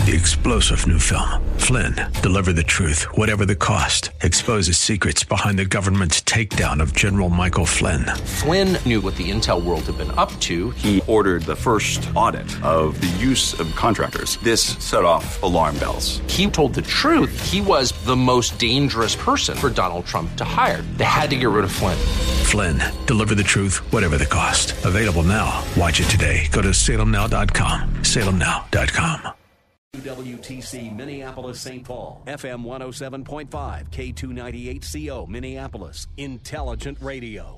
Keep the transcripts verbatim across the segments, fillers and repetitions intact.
The explosive new film, Flynn, deliver the truth, whatever the cost, exposes secrets behind the government's takedown of General Michael Flynn. Flynn knew what the intel world had been up to. He ordered the first audit of the use of contractors. This set off alarm bells. He told the truth. He was the most dangerous person for Donald Trump to hire. They had to get rid of Flynn. Flynn, deliver the truth, whatever the cost. Available now. Watch it today. Go to salem now dot com. salem now dot com. W T C Minneapolis Saint Paul, F M one oh seven point five, K two ninety-eight C O Minneapolis, Intelligent Radio.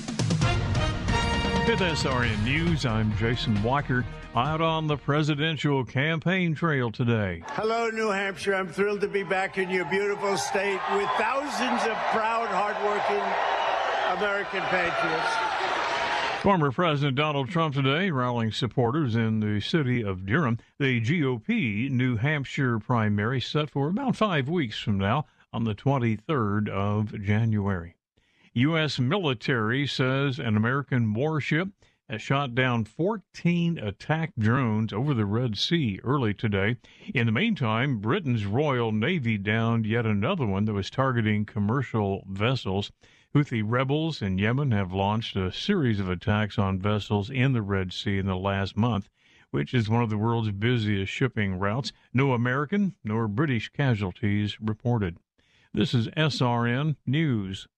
With S R N News, I'm Jason Walker, out on the presidential campaign trail today. Hello, New Hampshire. I'm thrilled to be back in your beautiful state with thousands of proud, hardworking American patriots. Former President Donald Trump today rallying supporters in the city of Durham. The G O P New Hampshire primary set for about five weeks from now on the twenty-third of January. U S military says an American warship has shot down fourteen attack drones over the Red Sea early today. In the meantime, Britain's Royal Navy downed yet another one that was targeting commercial vessels. Houthi rebels in Yemen have launched a series of attacks on vessels in the Red Sea in the last month, which is one of the world's busiest shipping routes. No American nor British casualties reported. This is S R N News.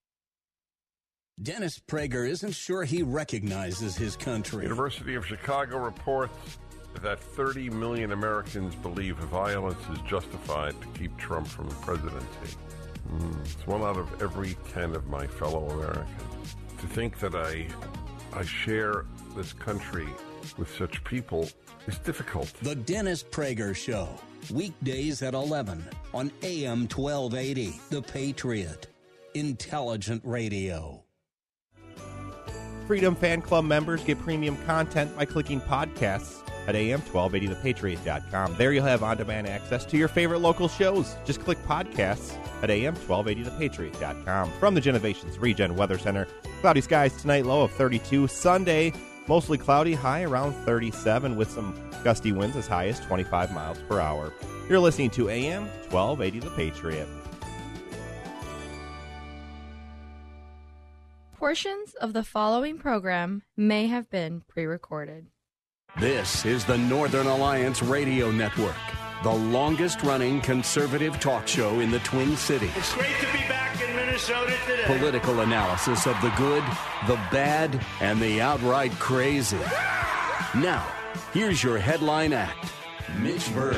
Dennis Prager isn't sure he recognizes his country. University of Chicago reports that thirty million Americans believe violence is justified to keep Trump from the presidency. Mm, it's one out of every ten of my fellow Americans. To think that I, I share this country with such people is difficult. The Dennis Prager Show, weekdays at eleven on A M twelve eighty, The Patriot, Intelligent Radio. Freedom Fan Club members get premium content by clicking podcasts at A M twelve eighty the patriot dot com. There you'll have on-demand access to your favorite local shows. Just click podcasts at A M twelve eighty the patriot dot com. From the Genovations Regen Weather Center, cloudy skies tonight, low of thirty-two. Sunday, mostly cloudy, high around thirty-seven with some gusty winds as high as twenty-five miles per hour. You're listening to A M twelve eighty The Patriot. Portions of the following program may have been pre-recorded. This is the Northern Alliance Radio Network, the longest-running conservative talk show in the Twin Cities. It's great to be back in Minnesota today. Political analysis of the good, the bad, and the outright crazy. Now, here's your headline act, Mitch Berg.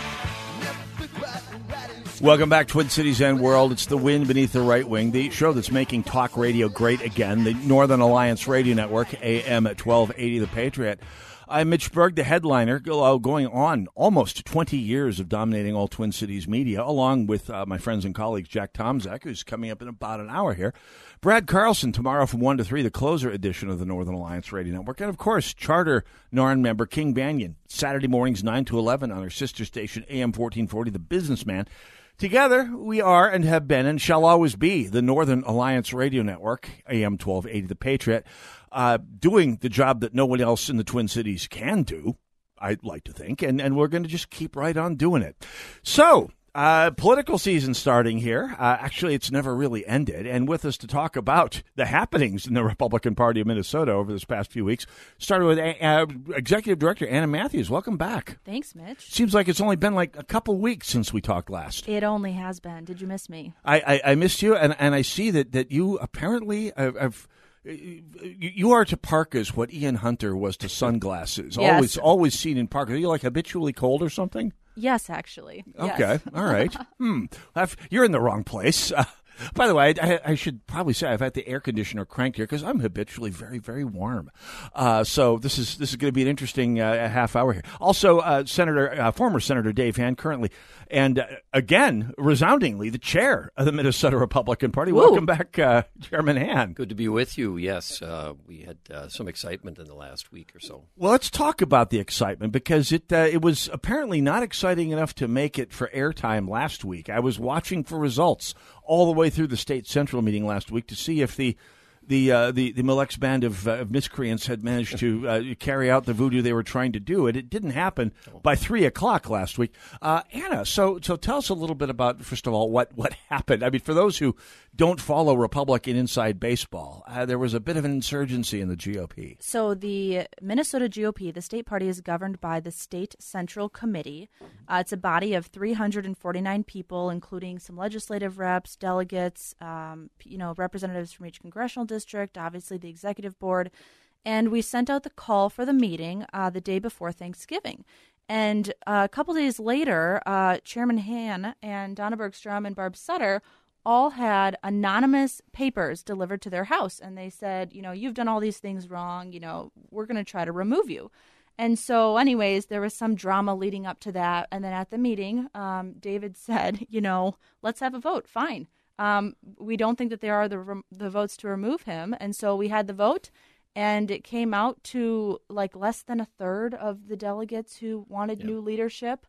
Welcome back, Twin Cities and World. It's the wind beneath the right wing, the show that's making talk radio great again, the Northern Alliance Radio Network, A M at twelve eighty The Patriot. I'm Mitch Berg, the headliner, going on almost twenty years of dominating all Twin Cities media, along with uh, my friends and colleagues, Jack Tomczak, who's coming up in about an hour here, Brad Carlson tomorrow from one to three, the closer edition of the Northern Alliance Radio Network, and, of course, Charter N A R N member King Banyan, Saturday mornings nine to eleven on our sister station, A M fourteen forty, The Businessman. Together, we are and have been and shall always be the Northern Alliance Radio Network, A M twelve eighty The Patriot, uh, doing the job that no one else in the Twin Cities can do, I'd like to think, and, and we're going to just keep right on doing it. So, uh, political season starting here. Uh, actually, it's never really ended. And with us to talk about the happenings in the Republican Party of Minnesota over this past few weeks, started with uh, Executive Director Anna Matthews. Welcome back. Thanks, Mitch. Seems like it's only been like a couple weeks since we talked last. It only has been. Did you miss me? I, I, I missed you, and, and I see that, that you apparently have... have You are to parkas what Ian Hunter was to sunglasses. Yes. Always, always seen in parkas. Are you like habitually cold or something? Yes, actually. Okay, yes. All right. Hmm. I've, you're in the wrong place. Uh, by the way, I, I should probably say I've had the air conditioner cranked here because I'm habitually very, very warm. Uh, so this is this is going to be an interesting uh, half hour here. Also, uh, Senator, uh, former Senator Dave Hand, currently, and uh, again, resoundingly, the chair of the Minnesota Republican Party. Ooh. Welcome back, uh, Chairman Hand. Good to be with you. Yes, uh, we had uh, some excitement in the last week or so. Well, let's talk about the excitement because it uh, it was apparently not exciting enough to make it for airtime last week. I was watching for results all the way through the state central meeting last week to see if the the uh, the the Mille Lacs band of, uh, of miscreants had managed to uh, carry out the voodoo they were trying to do. It it didn't happen by three o'clock last week. Uh, Anna, so so tell us a little bit about, first of all, what what happened. I mean, for those who don't follow Republican inside baseball, uh, there was a bit of an insurgency in the G O P. So the Minnesota G O P, the state party, is governed by the State Central Committee. Uh, it's a body of three hundred forty-nine people, including some legislative reps, delegates, um, you know, representatives from each congressional district, obviously the executive board. And we sent out the call for the meeting uh, the day before Thanksgiving. And uh, a couple days later, uh, Chairman Hann and Donna Bergstrom and Barb Sutter all had anonymous papers delivered to their house. And they said, you know, you've done all these things wrong. You know, we're going to try to remove you. And so anyways, there was some drama leading up to that. And then at the meeting, um, David said, you know, let's have a vote. Fine. Um, we don't think that there are the the votes to remove him. And so we had the vote, and it came out to like less than a third of the delegates who wanted Yeah. new leadership.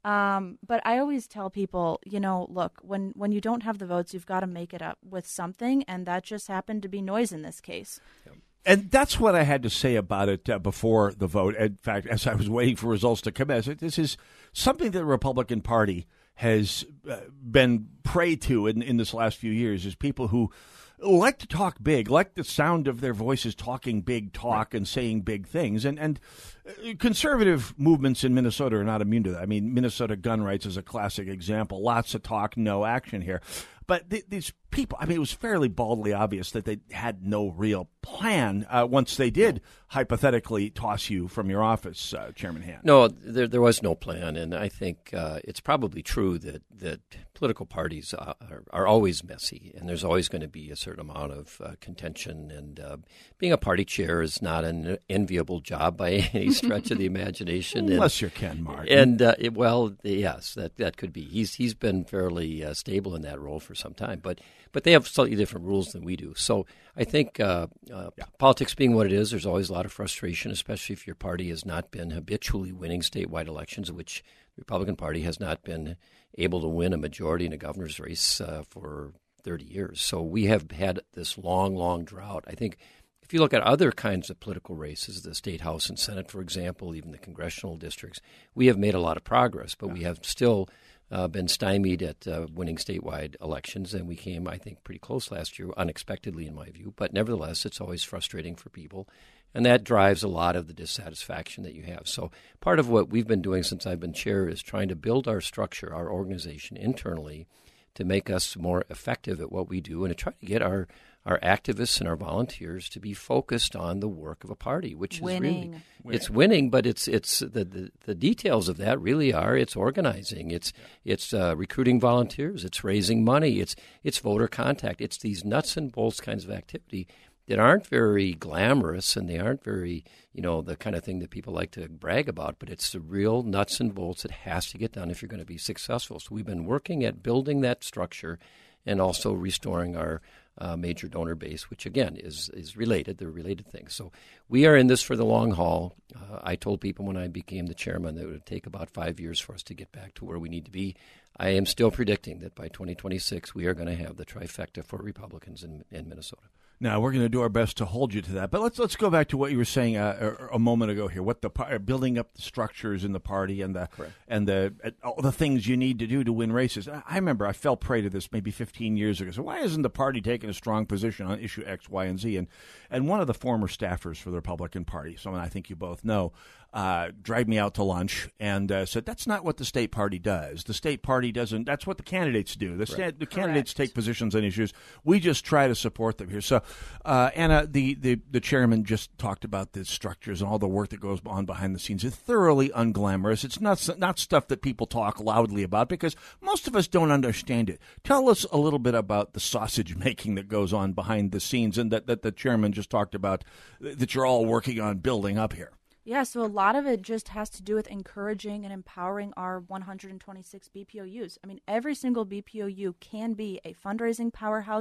Um, but I always tell people, you know, look, when, when you don't have the votes, you've got to make it up with something. And that just happened to be noise in this case. Yeah. And that's what I had to say about it uh, before the vote. In fact, as I was waiting for results to come in, I said, this is something that the Republican Party has uh, been prey to in, in this last few years, is people who like to talk big, like the sound of their voices talking big talk and saying big things. And, and conservative movements in Minnesota are not immune to that. I mean, Minnesota gun rights is a classic example. Lots of talk, no action here. But th- these people, I mean, it was fairly baldly obvious that they had no real plan uh, once they did hypothetically toss you from your office, uh, Chairman Hann. No, there there was no plan, and I think uh, it's probably true that, that political parties are, are always messy, and there's always going to be a certain amount of uh, contention, and uh, being a party chair is not an enviable job by any stretch of the imagination. Unless and, you're Ken Martin. And, uh, it, well, yes, that, that could be. He's He's been fairly uh, stable in that role for some time, but but they have slightly different rules than we do. So I think uh, uh, yeah. politics being what it is, there's always a lot of frustration, especially if your party has not been habitually winning statewide elections, which the Republican Party has not been able to win a majority in a governor's race uh, for thirty years. So we have had this long, long drought. I think if you look at other kinds of political races, the state house and Senate, for example, even the congressional districts, we have made a lot of progress, but yeah. we have still Uh, been stymied at uh, winning statewide elections, and we came, I think, pretty close last year, unexpectedly in my view. But nevertheless, it's always frustrating for people, and that drives a lot of the dissatisfaction that you have. So part of what we've been doing since I've been chair is trying to build our structure, our organization internally, to make us more effective at what we do and to try to get our, our activists and our volunteers to be focused on the work of a party, which winning. is really, it's winning, but it's it's the, the, the details of that really are it's organizing, it's yeah. it's uh, recruiting volunteers, it's raising money, it's it's voter contact, it's these nuts and bolts kinds of activity that aren't very glamorous and they aren't very, you know, the kind of thing that people like to brag about, but it's the real nuts and bolts that has to get done if you're going to be successful. So we've been working at building that structure and also restoring our uh, major donor base, which, again, is is related. They're related things. So we are in this for the long haul. Uh, I told people when I became the chairman that it would take about five years for us to get back to where we need to be. I am still predicting that by twenty twenty-six, we are going to have the trifecta for Republicans in, in Minnesota. Now, we're going to do our best to hold you to that. But let's let's go back to what you were saying uh, a, a moment ago here, what the building up the structures in the party and the Correct. and the uh, all the things you need to do to win races. I remember I fell prey to this maybe fifteen years ago. So why isn't the party taking a strong position on issue X, Y, and Z? And and one of the former staffers for the Republican Party, someone I think you both know, uh, dragged me out to lunch and uh, said, that's not what the state party does. The state party doesn't. That's what the candidates do. The, sta- the candidates take positions on issues. We just try to support them here. So, uh, Anna, the, the, the chairman just talked about the structures and all the work that goes on behind the scenes. It's thoroughly unglamorous. It's not, not stuff that people talk loudly about because most of us don't understand it. Tell us a little bit about the sausage making that goes on behind the scenes and that, that the chairman just talked about that you're all working on building up here. Yeah, so a lot of it just has to do with encouraging and empowering our one hundred twenty-six B P O Us. I mean, every single B P O U can be a fundraising powerhouse,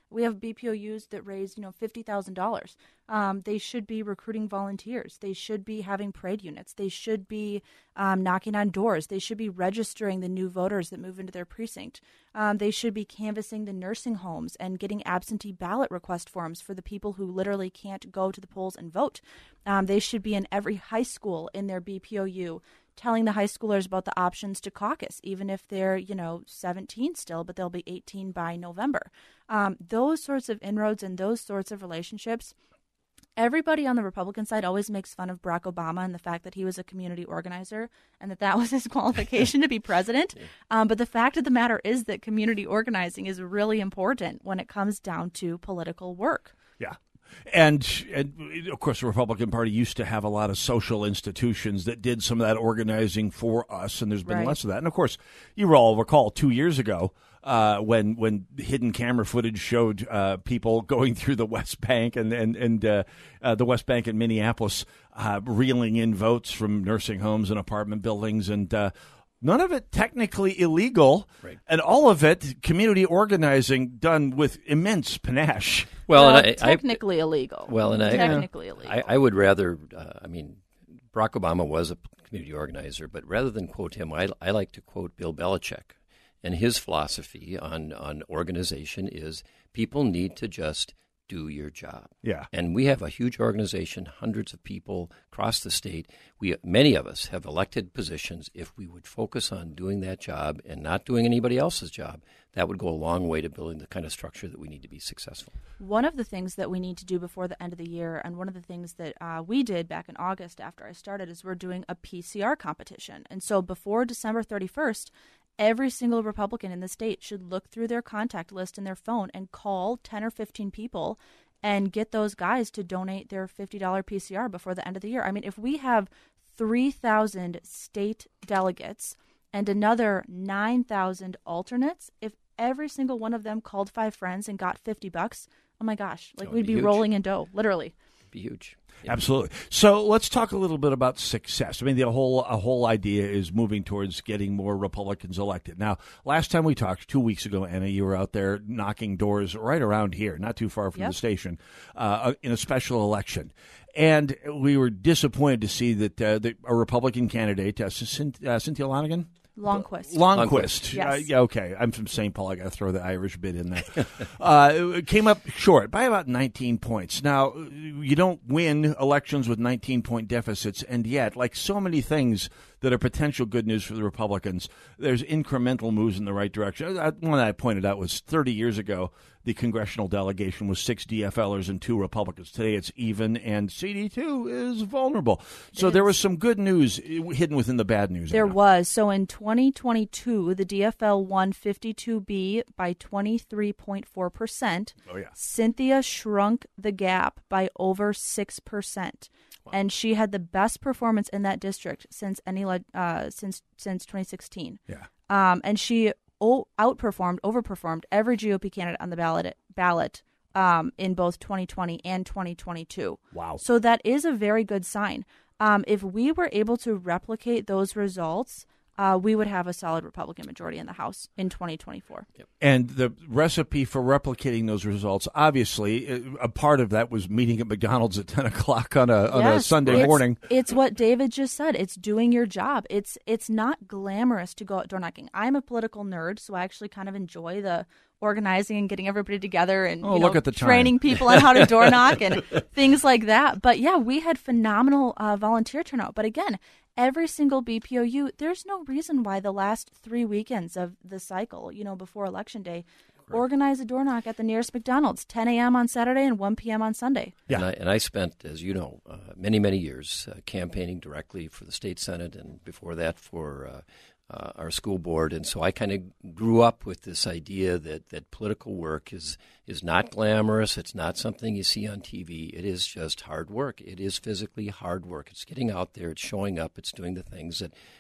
We have B P O Us that raise, you know, fifty thousand dollars. Um, they should be recruiting volunteers. They should be having parade units. They should be um, knocking on doors. They should be registering the new voters that move into their precinct. Um, they should be canvassing the nursing homes and getting absentee ballot request forms for the people who literally can't go to the polls and vote. Um, they should be in every high school in their B P O U telling the high schoolers about the options to caucus, even if they're, you know, seventeen still, but they'll be eighteen by November. Um, those sorts of inroads and those sorts of relationships. Everybody on the Republican side always makes fun of Barack Obama and the fact that he was a community organizer and that that was his qualification to be president. Um, but the fact of the matter is that community organizing is really important when it comes down to political work. Yeah. And, and, of course, the Republican Party used to have a lot of social institutions that did some of that organizing for us, and there's been Right. less of that. And, of course, you all recall two years ago uh, when when hidden camera footage showed uh, people going through the West Bank and, and, and uh, uh, the West Bank in Minneapolis uh, reeling in votes from nursing homes and apartment buildings, and uh, none of it technically illegal, right. and all of it community organizing done with immense panache. Well, Well, and I, technically I, illegal. Well, and I, technically illegal. I, I would rather. Uh, I mean, Barack Obama was a community organizer, but rather than quote him, I, I like to quote Bill Belichick, and his philosophy on on organization is people need to just do your job. Yeah. And we have a huge organization, hundreds of people across the state. We many of us have elected positions. If we would focus on doing that job and not doing anybody else's job, that would go a long way to building the kind of structure that we need to be successful. One of the things that we need to do before the end of the year, and one of the things that uh, we did back in August after I started, is we're doing a P C R competition. And so before December thirty-first, every single Republican in the state should look through their contact list in their phone and call ten or fifteen people and get those guys to donate their fifty dollars P C R before the end of the year. I mean, if we have three thousand state delegates and another nine thousand alternates, if every single one of them called five friends and got fifty bucks, oh my gosh, like we'd be be huge. rolling in dough, literally. It'd be huge. Yeah. Absolutely. So let's talk a little bit about success. I mean, the whole a whole idea is moving towards getting more Republicans elected. Now, last time we talked, two weeks ago, Anna, you were out there knocking doors right around here, not too far from Yep. the station, uh, in a special election. And we were disappointed to see that, uh, that a Republican candidate, uh, Cynthia, uh, Cynthia Lonigan? Longquist. Longquist. Yes. Uh, yeah, okay. I'm from Saint Paul. I got to throw the Irish bit in there. uh, it came up short by about nineteen points. Now, you don't win elections with nineteen-point deficits, and yet, like so many things that are potential good news for the Republicans, there's incremental moves in the right direction. Uh, One that I pointed out was thirty years ago, the congressional delegation was six D F Lers and two Republicans. Today it's even, and C D two is vulnerable. So It there is. was some good news hidden within the bad news. There Anna. was. So in twenty twenty-two, the D F L won fifty-two B by twenty-three point four percent. Oh, yeah. Cynthia shrunk the gap by over six percent. Wow. And she had the best performance in that district since any le- uh, since since twenty sixteen. Yeah. Um, and she o- outperformed, overperformed every G O P candidate on the ballot ballot um, in both twenty twenty and twenty twenty-two. Wow. So that is a very good sign. Um, if we were able to replicate those results, uh, we would have a solid Republican majority in the House in twenty twenty-four. Yep. And the recipe for replicating those results, obviously, a part of that was meeting at McDonald's at ten o'clock on a on a Yes, Sunday it's- morning. It's what David just said. It's doing your job. It's it's not glamorous to go out door knocking. I'm a political nerd, so I actually kind of enjoy the organizing and getting everybody together and Oh, you look know, at the time. training people on how to door knock and things like that. But yeah, we had phenomenal uh, volunteer turnout. But again, every single B P O U, there's no reason why the last three weekends of the cycle, you know, before Election Day, organize a door knock at the nearest McDonald's, ten a.m. on Saturday and one p.m. on Sunday. Yeah. And I, and I spent, as you know, uh, many, many years uh, campaigning directly for the state Senate and before that for uh, uh, our school board. And so I kind of grew up with this idea that, that political work is, is not glamorous. It's not something you see on T V. It is just hard work. It is physically hard work. It's getting out there. It's showing up. It's doing the things that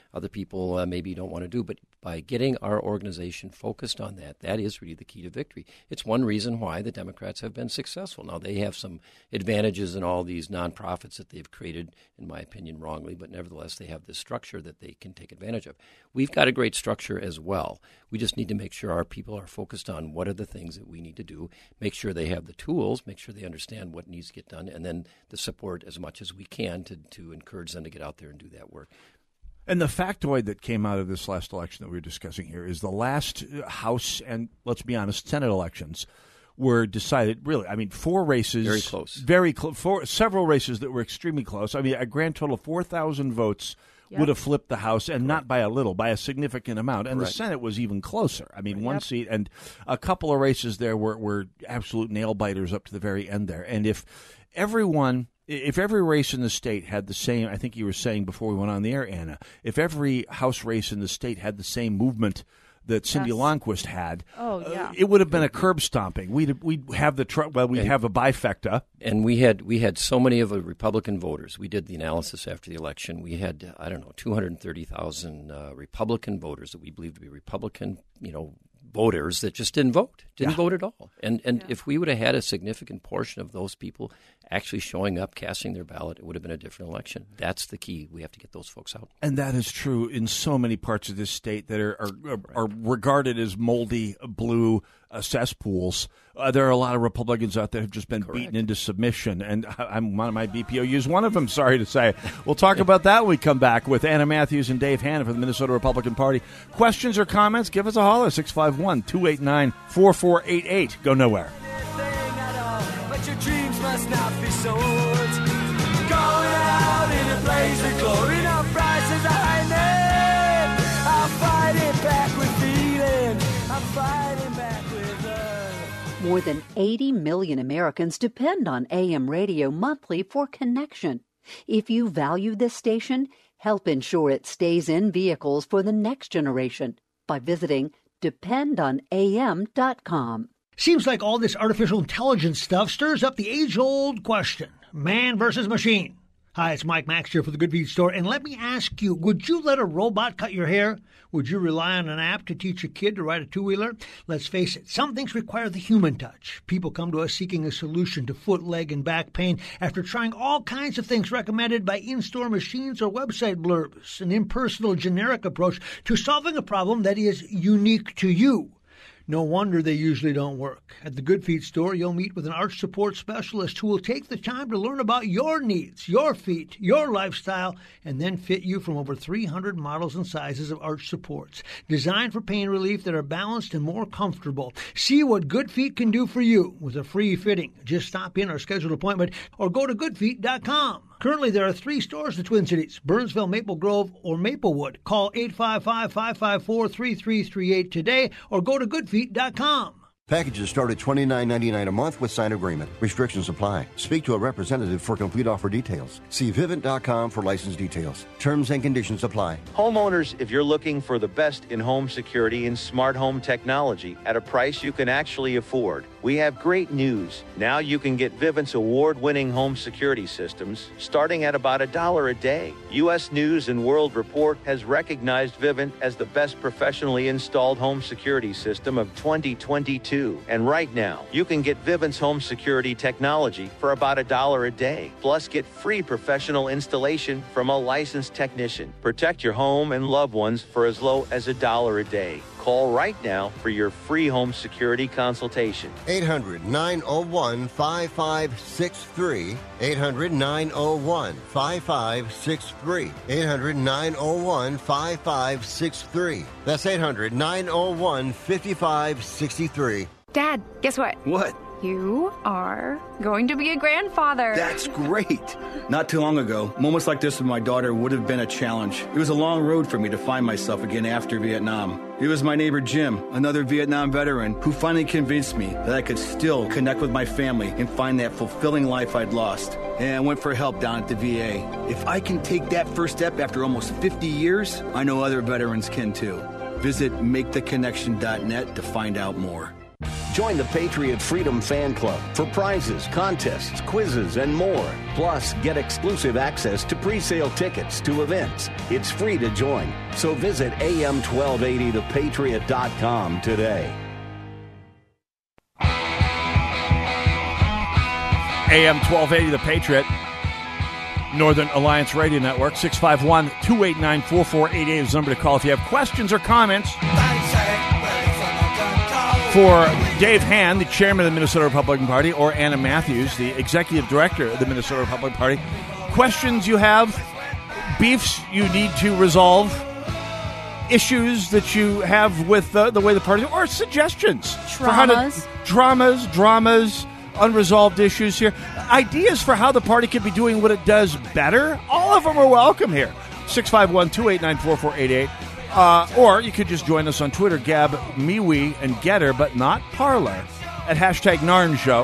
other people uh, maybe don't want to do. But by getting our organization focused on that, that is really the key to victory. It's one reason why the Democrats have been successful. Now, they have some advantages in all these nonprofits that they've created, in my opinion, wrongly, but nevertheless, they have this structure that they can take advantage of. We've got a great structure as well. We just need to make sure our people are focused on what are the things that we need to do, make sure they have the tools, make sure they understand what needs to get done, and then the support as much as we can to, to encourage them to get out there and do that work. And the factoid that came out of this last election that we were discussing here is the last House and, let's be honest, Senate elections were decided, really, I mean, four races. Very close. Very close. Four, several races that were extremely close. I mean, a grand total of four thousand votes yep. would have flipped the House, and not by a little, by a significant amount. And Correct. The Senate was even closer. I mean, one yep. seat, and a couple of races there were, were absolute nail-biters up to the very end there. And if everyone... If every race in the state had the same, I think you were saying before we went on the air, Anna, if every House race in the state had the same movement that Cindy yes. Longquist had, oh, yeah. uh, it would have been a curb stomping. We'd we'd have the tr- well, we'd and, have a bifecta, and we had we had so many of the Republican voters. We did the analysis after the election. We had I don't know two hundred thirty thousand uh, Republican voters that we believed to be Republican, you know. voters that just didn't vote, didn't yeah. vote at all. And and yeah. if we would have had a significant portion of those people actually showing up, casting their ballot, it would have been a different election. That's the key. We have to get those folks out. And that is true in so many parts of this state that are are, are regarded as moldy blue uh, cesspools. Uh, there are a lot of Republicans out there who have just been Correct. beaten into submission, and I'm one of my B P O Us, one of them, sorry to say. We'll talk about that when we come back with Anna Matthews and Dave Hanna from the Minnesota Republican Party. Questions or comments, give us a holler, six five one, two eight nine, four four eight eight. Go nowhere. But your dreams must not be sold. Going out in a blaze of glory, no prices I need. I'll fight it back with feeling. I'm fighting back with love. More than eighty million Americans depend on A M radio monthly for connection. If you value this station, help ensure it stays in vehicles for the next generation by visiting depend on A M dot com. Seems like all this artificial intelligence stuff stirs up the age-old question, man versus machine. Hi, it's Mike Max here for the Good Feet Store, and let me ask you, would you let a robot cut your hair? Would you rely on an app to teach a kid to ride a two-wheeler? Let's face it, some things require the human touch. People come to us seeking a solution to foot, leg, and back pain after trying all kinds of things recommended by in-store machines or website blurbs, an impersonal, generic approach to solving a problem that is unique to you. No wonder they usually don't work. At the Good Feet Store, you'll meet with an arch support specialist who will take the time to learn about your needs, your feet, your lifestyle, and then fit you from over three hundred models and sizes of arch supports, designed for pain relief that are balanced and more comfortable. See what Good Feet can do for you with a free fitting. Just stop in or schedule an appointment or go to good feet dot com. Currently, there are three stores in the Twin Cities, Burnsville, Maple Grove, or Maplewood. Call eight five five, five five four, three three three eight today or go to good feet dot com. Packages start at twenty-nine ninety-nine a month with signed agreement. Restrictions apply. Speak to a representative for complete offer details. See Vivint dot com for license details. Terms and conditions apply. Homeowners, if you're looking for the best in home security and smart home technology at a price you can actually afford, we have great news. Now you can get Vivint's award-winning home security systems starting at about a dollar a day. U S News and World Report has recognized Vivint as the best professionally installed home security system of twenty twenty-two. And right now, you can get Vivint's home security technology for about a dollar a day. Plus, get free professional installation from a licensed technician. Protect your home and loved ones for as low as a dollar a day. Call right now for your free home security consultation. eight hundred, nine oh one, five five six three. eight hundred, nine oh one, five five six three. eight hundred, nine oh one, five five six three. That's eight hundred, nine oh one, five five six three. Dad, guess what? What? You are going to be a grandfather. That's great. Not too long ago, moments like this with my daughter would have been a challenge. It was a long road for me to find myself again after Vietnam. It was my neighbor Jim, another Vietnam veteran, who finally convinced me that I could still connect with my family and find that fulfilling life I'd lost. And I went for help down at the V A. If I can take that first step after almost fifty years, I know other veterans can too. Visit make the connection dot net to find out more. Join the Patriot Freedom Fan Club for prizes, contests, quizzes, and more. Plus, get exclusive access to pre-sale tickets to events. It's free to join. So visit A M twelve eighty the patriot dot com today. A M twelve eighty The Patriot, Northern Alliance Radio Network. Six five one, two eight nine, four four eight eight is the number to call if you have questions or comments. For Dave Hand, the chairman of the Minnesota Republican Party, or Anna Matthews, the executive director of the Minnesota Republican Party, questions you have, beefs you need to resolve, issues that you have with uh, the way the party, or suggestions. For how to, dramas, dramas, unresolved issues here, ideas for how the party could be doing what it does better. All of them are welcome here. six five one, two eight nine, four four eight eight. Uh, or you could just join us on Twitter, Gab, MeWe, and Getter, but not Parler, at hashtag Narn Show.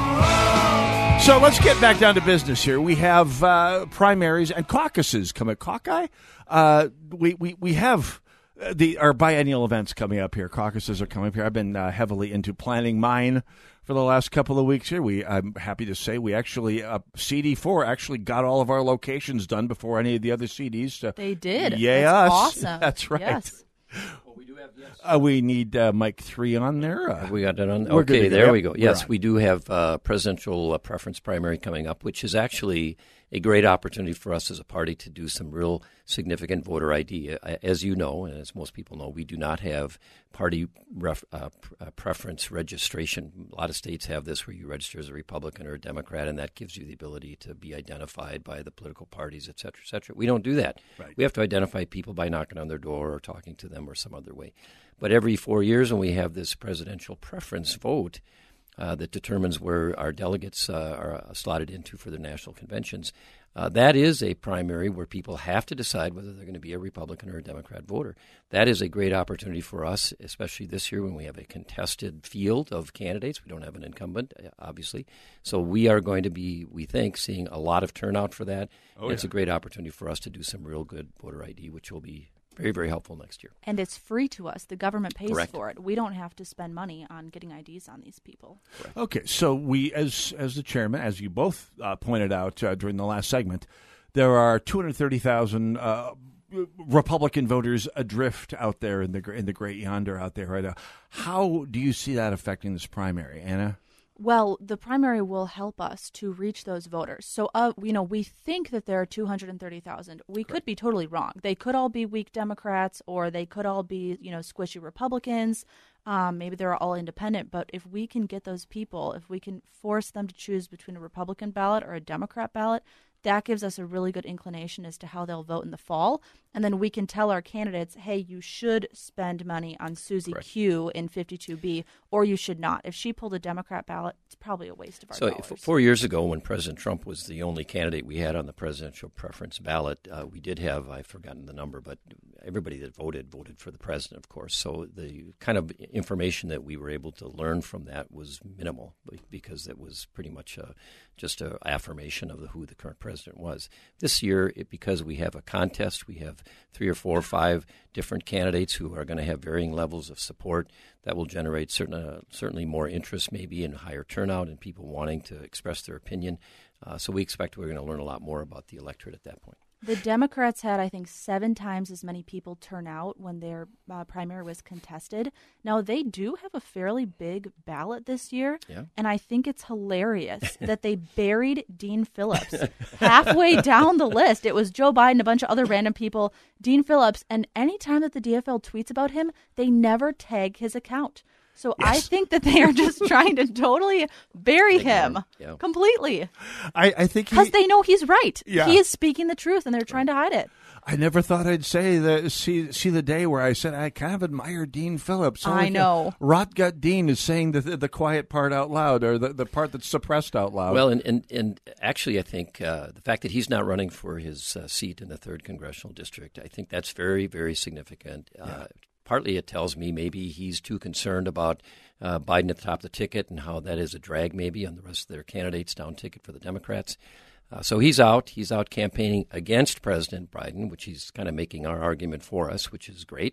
So let's get back down to business here. We have uh, primaries and caucuses coming. Caucus? Uh, we, we, we have the our biennial events coming up here. Caucuses are coming up here. I've been uh, heavily into planning mine for the last couple of weeks here. We, I'm happy to say we actually, uh, C D four actually got all of our locations done before any of the other C Ds. To, they did. Yes. That's awesome. That's right. Yes. Well, we do have, yes. Uh, we need uh, Mike three on there. Uh, we got that on. We're Okay, good there yep, we go. Yes, we do have uh, presidential uh, preference primary coming up, which is actually a great opportunity for us as a party to do some real significant voter I D. As you know, and as most people know, we do not have party ref, uh, preference registration. A lot of states have this where you register as a Republican or a Democrat, and that gives you the ability to be identified by the political parties, et cetera, et cetera. We don't do that. Right. We have to identify people by knocking on their door or talking to them or some other way. But every four years when we have this presidential preference vote, Uh, that determines where our delegates uh, are slotted into for the national conventions. Uh, that is a primary where people have to decide whether they're going to be a Republican or a Democrat voter. That is a great opportunity for us, especially this year when we have a contested field of candidates. We don't have an incumbent, obviously. So we are going to be, we think, seeing a lot of turnout for that. Oh, it's yeah. a great opportunity for us to do some real good voter I D, which will be very, very helpful next year. And it's free to us. The government pays Correct. for it. We don't have to spend money on getting I Ds on these people. Correct. Okay, so we, as as the chairman, as you both uh, pointed out uh, during the last segment, there are two hundred thirty thousand uh, Republican voters adrift out there in the in the great yonder out there right now. How do you see that affecting this primary, Anna? Well, the primary will help us to reach those voters. So, uh, you know, we think that there are two hundred thirty thousand. We could be totally wrong. They could all be weak Democrats, or they could all be, you know, squishy Republicans. Um, maybe they're all independent. But if we can get those people, if we can force them to choose between a Republican ballot or a Democrat ballot, that gives us a really good inclination as to how they'll vote in the fall. And then we can tell our candidates, hey, you should spend money on Susie Correct. Q in fifty-two B, or you should not. If she pulled a Democrat ballot, it's probably a waste of our so dollars. f- four years ago, when President Trump was the only candidate we had on the presidential preference ballot, uh, we did have, I've forgotten the number, but everybody that voted, voted for the president, of course. So the kind of information that we were able to learn from that was minimal, because it was pretty much a, just an affirmation of the, who the current president was. This year, it, because we have a contest, we have three or four or five different candidates who are going to have varying levels of support. That will generate certain, uh, certainly more interest, maybe, and higher turnout, and people wanting to express their opinion. Uh, so we expect we're going to learn a lot more about the electorate at that point. The Democrats had, I think, seven times as many people turn out when their uh, primary was contested. Now, they do have a fairly big ballot this year, yeah. and I think it's hilarious that they buried Dean Phillips halfway down the list. It was Joe Biden, a bunch of other random people, Dean Phillips, and any time that the D F L tweets about him, they never tag his account. So yes. I think that they are just trying to totally bury him yeah. completely. I, I think because they know he's right. Yeah. He is speaking the truth, and they're trying to hide it. I never thought I'd say the see see the day where I said I kind of admire Dean Phillips. I know. Rotgut Dean is saying the the quiet part out loud, or the, the part that's suppressed out loud. Well, and and, and actually, I think uh, the fact that he's not running for his uh, seat in the third congressional district, I think that's very, very significant. Yeah. Uh, partly it tells me maybe he's too concerned about uh, Biden at the top of the ticket and how that is a drag maybe on the rest of their candidates down ticket for the Democrats. Uh, so he's out. He's out campaigning against President Biden, which he's kind of making our argument for us, which is great.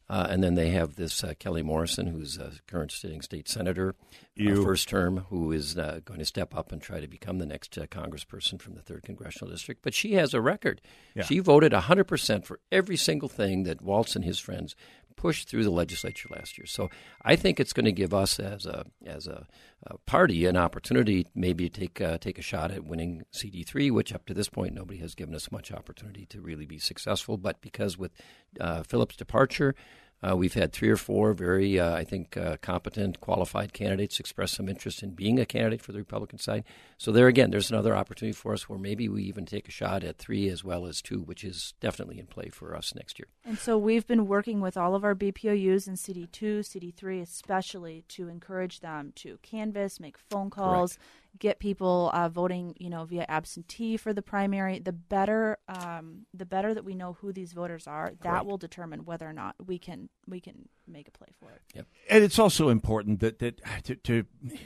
Uh, and then they have this uh, Kelly Morrison, who's a current sitting state senator, uh, first term, who is uh, going to step up and try to become the next uh, congressperson from the third Congressional District. But she has a record. Yeah. She voted one hundred percent for every single thing that Waltz and his friends pushed through the legislature last year. So I think it's going to give us as a as a, a party an opportunity maybe to take, uh, take a shot at winning C D three, which up to this point nobody has given us much opportunity to really be successful. But because with uh, Philip's departure, Uh, we've had three or four very, uh, I think, uh, competent, qualified candidates express some interest in being a candidate for the Republican side. So there again, there's another opportunity for us where maybe we even take a shot at three as well as two, which is definitely in play for us next year. And so we've been working with all of our B P O Us in C D two, C D three especially, to encourage them to canvass, make phone calls, Correct. get people uh, voting, you know, via absentee for the primary. The better, um, the better that we know who these voters are, that Correct. will determine whether or not we can we can make a play for it. Yep. And it's also important that that to, to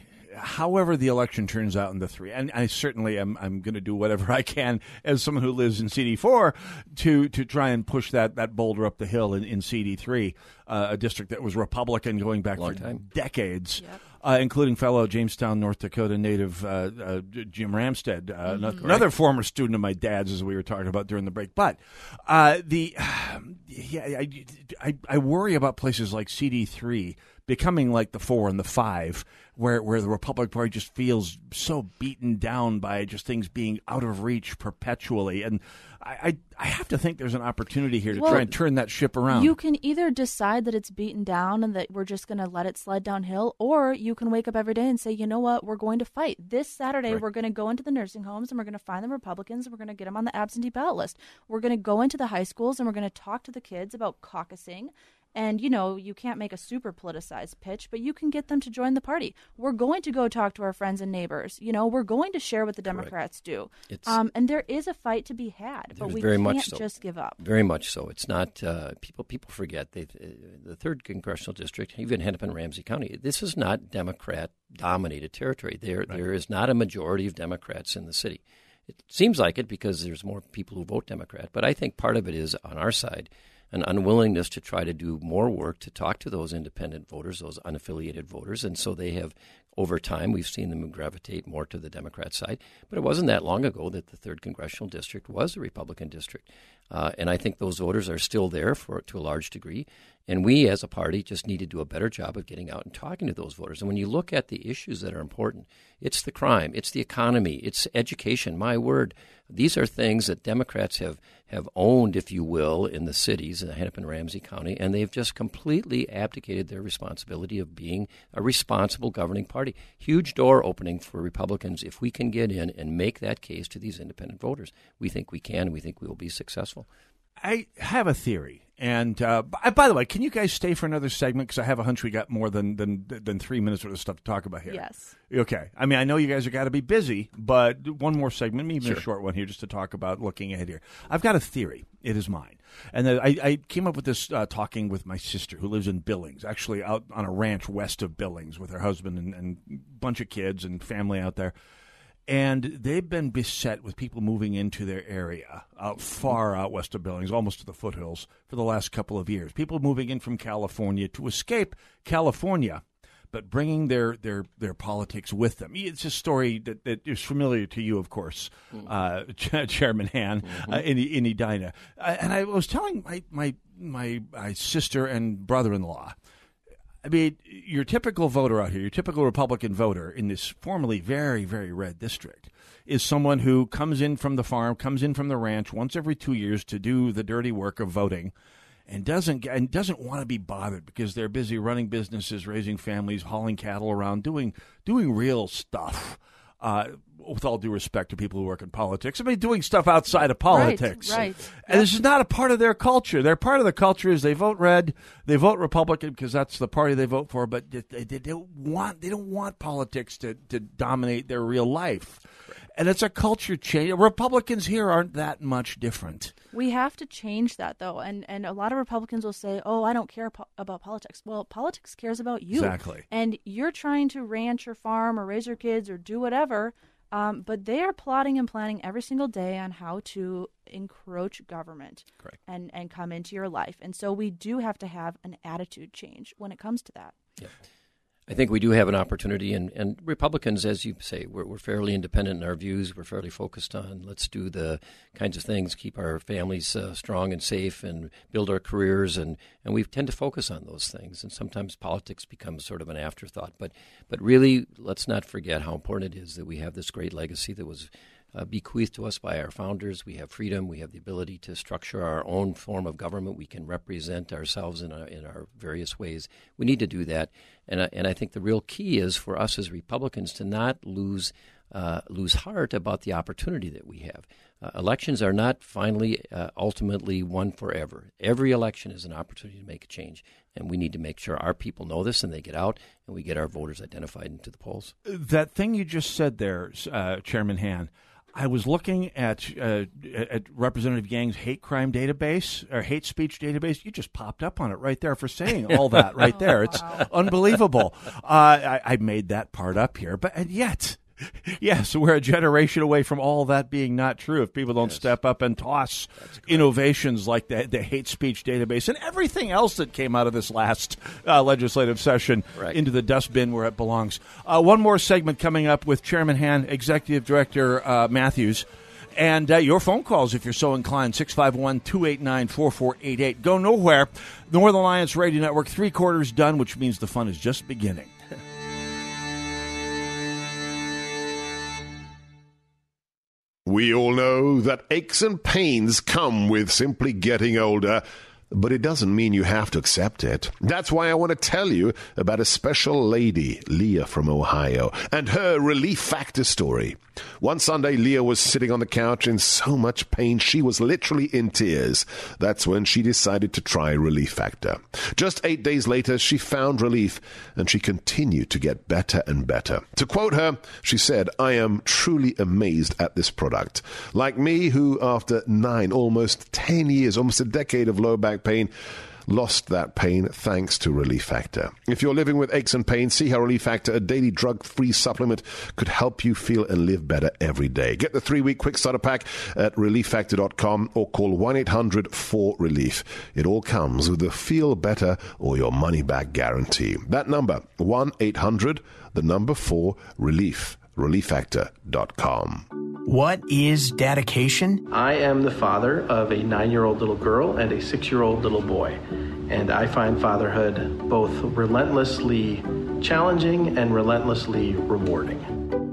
however the election turns out in the three, and I certainly am I'm going to do whatever I can as someone who lives in C D four to to try and push that, that boulder up the hill in, in C D three, uh, a district that was Republican going back Long for time. decades. Yep. Uh, including fellow Jamestown, North Dakota native uh, uh, Jim Ramstad, uh, Mm-hmm. another, another former student of my dad's, as we were talking about during the break. But uh, the yeah, I, I, I worry about places like C D three becoming like the four and the five, where where the Republican Party just feels so beaten down by just things being out of reach perpetually. And I, I, I have to think there's an opportunity here to Well, try and turn that ship around. You can either decide that it's beaten down and that we're just going to let it slide downhill, or you can wake up every day and say, you know what, we're going to fight. This Saturday, Right. we're going to go into the nursing homes and we're going to find the Republicans and we're going to get them on the absentee ballot list. We're going to go into the high schools and we're going to talk to the kids about caucusing. And, you know, you can't make a super politicized pitch, but you can get them to join the party. We're going to go talk to our friends and neighbors. You know, we're going to share what the Democrats do. Um, and there is a fight to be had, but we very can't much so. just give up. Very much so. It's not uh, people. People forget they, uh, the third congressional district, even Hennepin, Ramsey County. This is not Democrat-dominated territory. There, right. there is not a majority of Democrats in the city. It seems like it because there's more people who vote Democrat. But I think part of it is on our side an unwillingness to try to do more work to talk to those independent voters, those unaffiliated voters. And so they have, over time, we've seen them gravitate more to the Democrat side. But it wasn't that long ago that the third Congressional District was a Republican district. Uh, and I think those voters are still there for to a large degree. And we, as a party, just need to do a better job of getting out and talking to those voters. And when you look at the issues that are important, it's the crime, it's the economy, it's education. My word, these are things that Democrats have, have owned, if you will, in the cities, in Hennepin, Ramsey County, and they've just completely abdicated their responsibility of being a responsible governing party. Huge door opening for Republicans if we can get in and make that case to these independent voters. We think we can, and we think we will be successful. I have a theory. And uh, by, by the way, can you guys stay for another segment? Because I have a hunch we got more than, than than three minutes worth of stuff to talk about here. Yes. Okay. I mean, I know you guys have got to be busy, but one more segment, maybe even Sure. a short one here, just to talk about looking ahead here. I've got a theory. It is mine. And then I, I came up with this uh, talking with my sister, who lives in Billings, actually out on a ranch west of Billings with her husband and, and a bunch of kids and family out there. And they've been beset with people moving into their area out far out west of Billings, almost to the foothills, for the last couple of years. People moving in from California to escape California, but bringing their, their, their politics with them. It's a story that, that is familiar to you, of course, uh, Chairman Han, mm-hmm. uh, in, in Edina. Uh, and I was telling my, my, my, my sister and brother-in-law, I mean, your typical voter out here, your typical Republican voter in this formerly very, very red district is someone who comes in from the farm, comes in from the ranch once every two years to do the dirty work of voting and doesn't and doesn't want to be bothered because they're busy running businesses, raising families, hauling cattle around, doing doing real stuff. Uh, with all due respect to people who work in politics, I mean, doing stuff outside of politics. Right, right. And Yep. this is not a part of their culture. Their part of the culture is they vote red, they vote Republican because that's the party they vote for, but they, they, they don't want they don't want politics to, to dominate their real life. And it's a culture change. Republicans here aren't that much different. We have to change that, though. And and a lot of Republicans will say, oh, I don't care po- about politics. Well, politics cares about you. Exactly. And you're trying to ranch or farm or raise your kids or do whatever. Um, but they are plotting and planning every single day on how to encroach government Correct. and, and come into your life. And so we do have to have an attitude change when it comes to that. Yeah. I think we do have an opportunity, and, and Republicans, as you say, we're, we're fairly independent in our views. We're fairly focused on let's do the kinds of things, keep our families uh, strong and safe, and build our careers, and, and we tend to focus on those things. And sometimes politics becomes sort of an afterthought. But but really, let's not forget how important it is that we have this great legacy that was Uh, bequeathed to us by our founders. We have freedom. We have the ability to structure our own form of government. We can represent ourselves in our, in our various ways. We need to do that. And, and I think the real key is for us as Republicans to not lose uh, lose heart about the opportunity that we have. Uh, elections are not finally, uh, ultimately won forever. Every election is an opportunity to make a change. And we need to make sure our people know this and they get out and we get our voters identified into the polls. That thing you just said there, uh, Chairman Han, I was looking at uh, at Representative Yang's hate crime database or hate speech database. You just popped up on it right there for saying all that right there. It's unbelievable. Uh, I, I made that part up here, but and yet, yes, we're a generation away from all that being not true if people don't yes. step up and toss innovations like the, the hate speech database and everything else that came out of this last uh, legislative session right. into the dustbin where it belongs. Uh, one more segment coming up with Chairman Han, Executive Director uh, Matthews, and uh, your phone calls if you're so inclined, six five one, two eight nine, four four eight eight. Go nowhere. Northern Alliance Radio Network, three quarters done, which means the fun is just beginning. We all know that aches and pains come with simply getting older, but it doesn't mean you have to accept it. That's why I want to tell you about a special lady, Leah from Ohio, and her Relief Factor story. One Sunday, Leah was sitting on the couch in so much pain she was literally in tears. That's when she decided to try Relief Factor. Just eight days later, she found relief, and she continued to get better and better. To quote her, she said, "I am truly amazed at this product. Like me, who after nine, almost ten years, almost a decade of low back pain, lost that pain thanks to Relief Factor. If you're living with aches and pains, see how Relief Factor, a daily drug-free supplement, could help you feel and live better every day. Get the three-week quick starter pack at relief factor dot com or call one eight hundred four relief. It all comes with a feel better or your money-back guarantee. That number, one eight hundred, the number four, relief. relief factor dot com. What is dedication? I am the father of a nine-year-old little girl and a six-year-old little boy, and I find fatherhood both relentlessly challenging and relentlessly rewarding.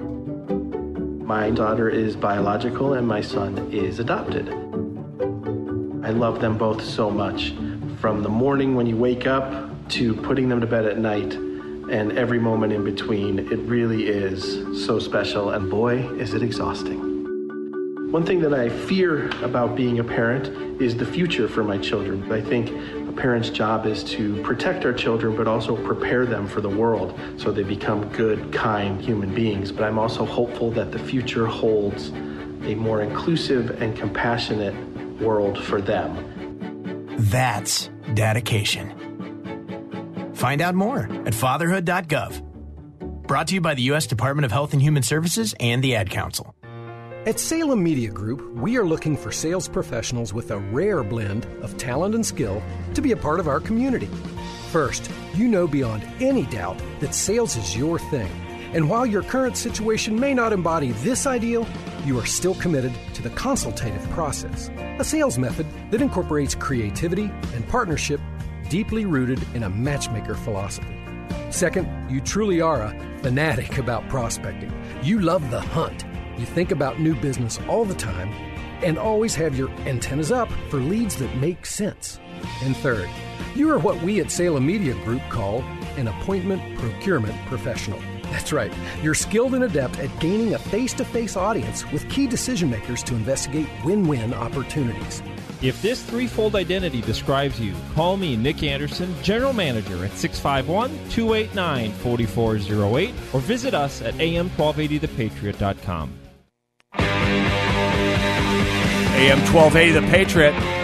My daughter is biological and my son is adopted. I love them both so much, from the morning when you wake up to putting them to bed at night, and every moment in between. It really is so special, and boy, is it exhausting. One thing that I fear about being a parent is the future for my children. I think a parent's job is to protect our children, but also prepare them for the world so they become good, kind human beings. But I'm also hopeful that the future holds a more inclusive and compassionate world for them. That's dedication. Find out more at fatherhood dot gov. Brought to you by the U S Department of Health and Human Services and the Ad Council. At Salem Media Group, we are looking for sales professionals with a rare blend of talent and skill to be a part of our community. First, you know beyond any doubt that sales is your thing. And while your current situation may not embody this ideal, you are still committed to the consultative process, a sales method that incorporates creativity and partnership deeply rooted in a matchmaker philosophy. Second, you truly are a fanatic about prospecting. You love the hunt. You think about new business all the time and always have your antennas up for leads that make sense. And third, you are what we at Salem Media Group call an appointment procurement professional. That's right. You're skilled and adept at gaining a face-to-face audience with key decision makers to investigate win-win opportunities. If this threefold identity describes you, call me, Nick Anderson, General Manager, at six five one, two eight nine, four four zero eight or visit us at A M twelve eighty the patriot dot com. A M twelve eighty The Patriot.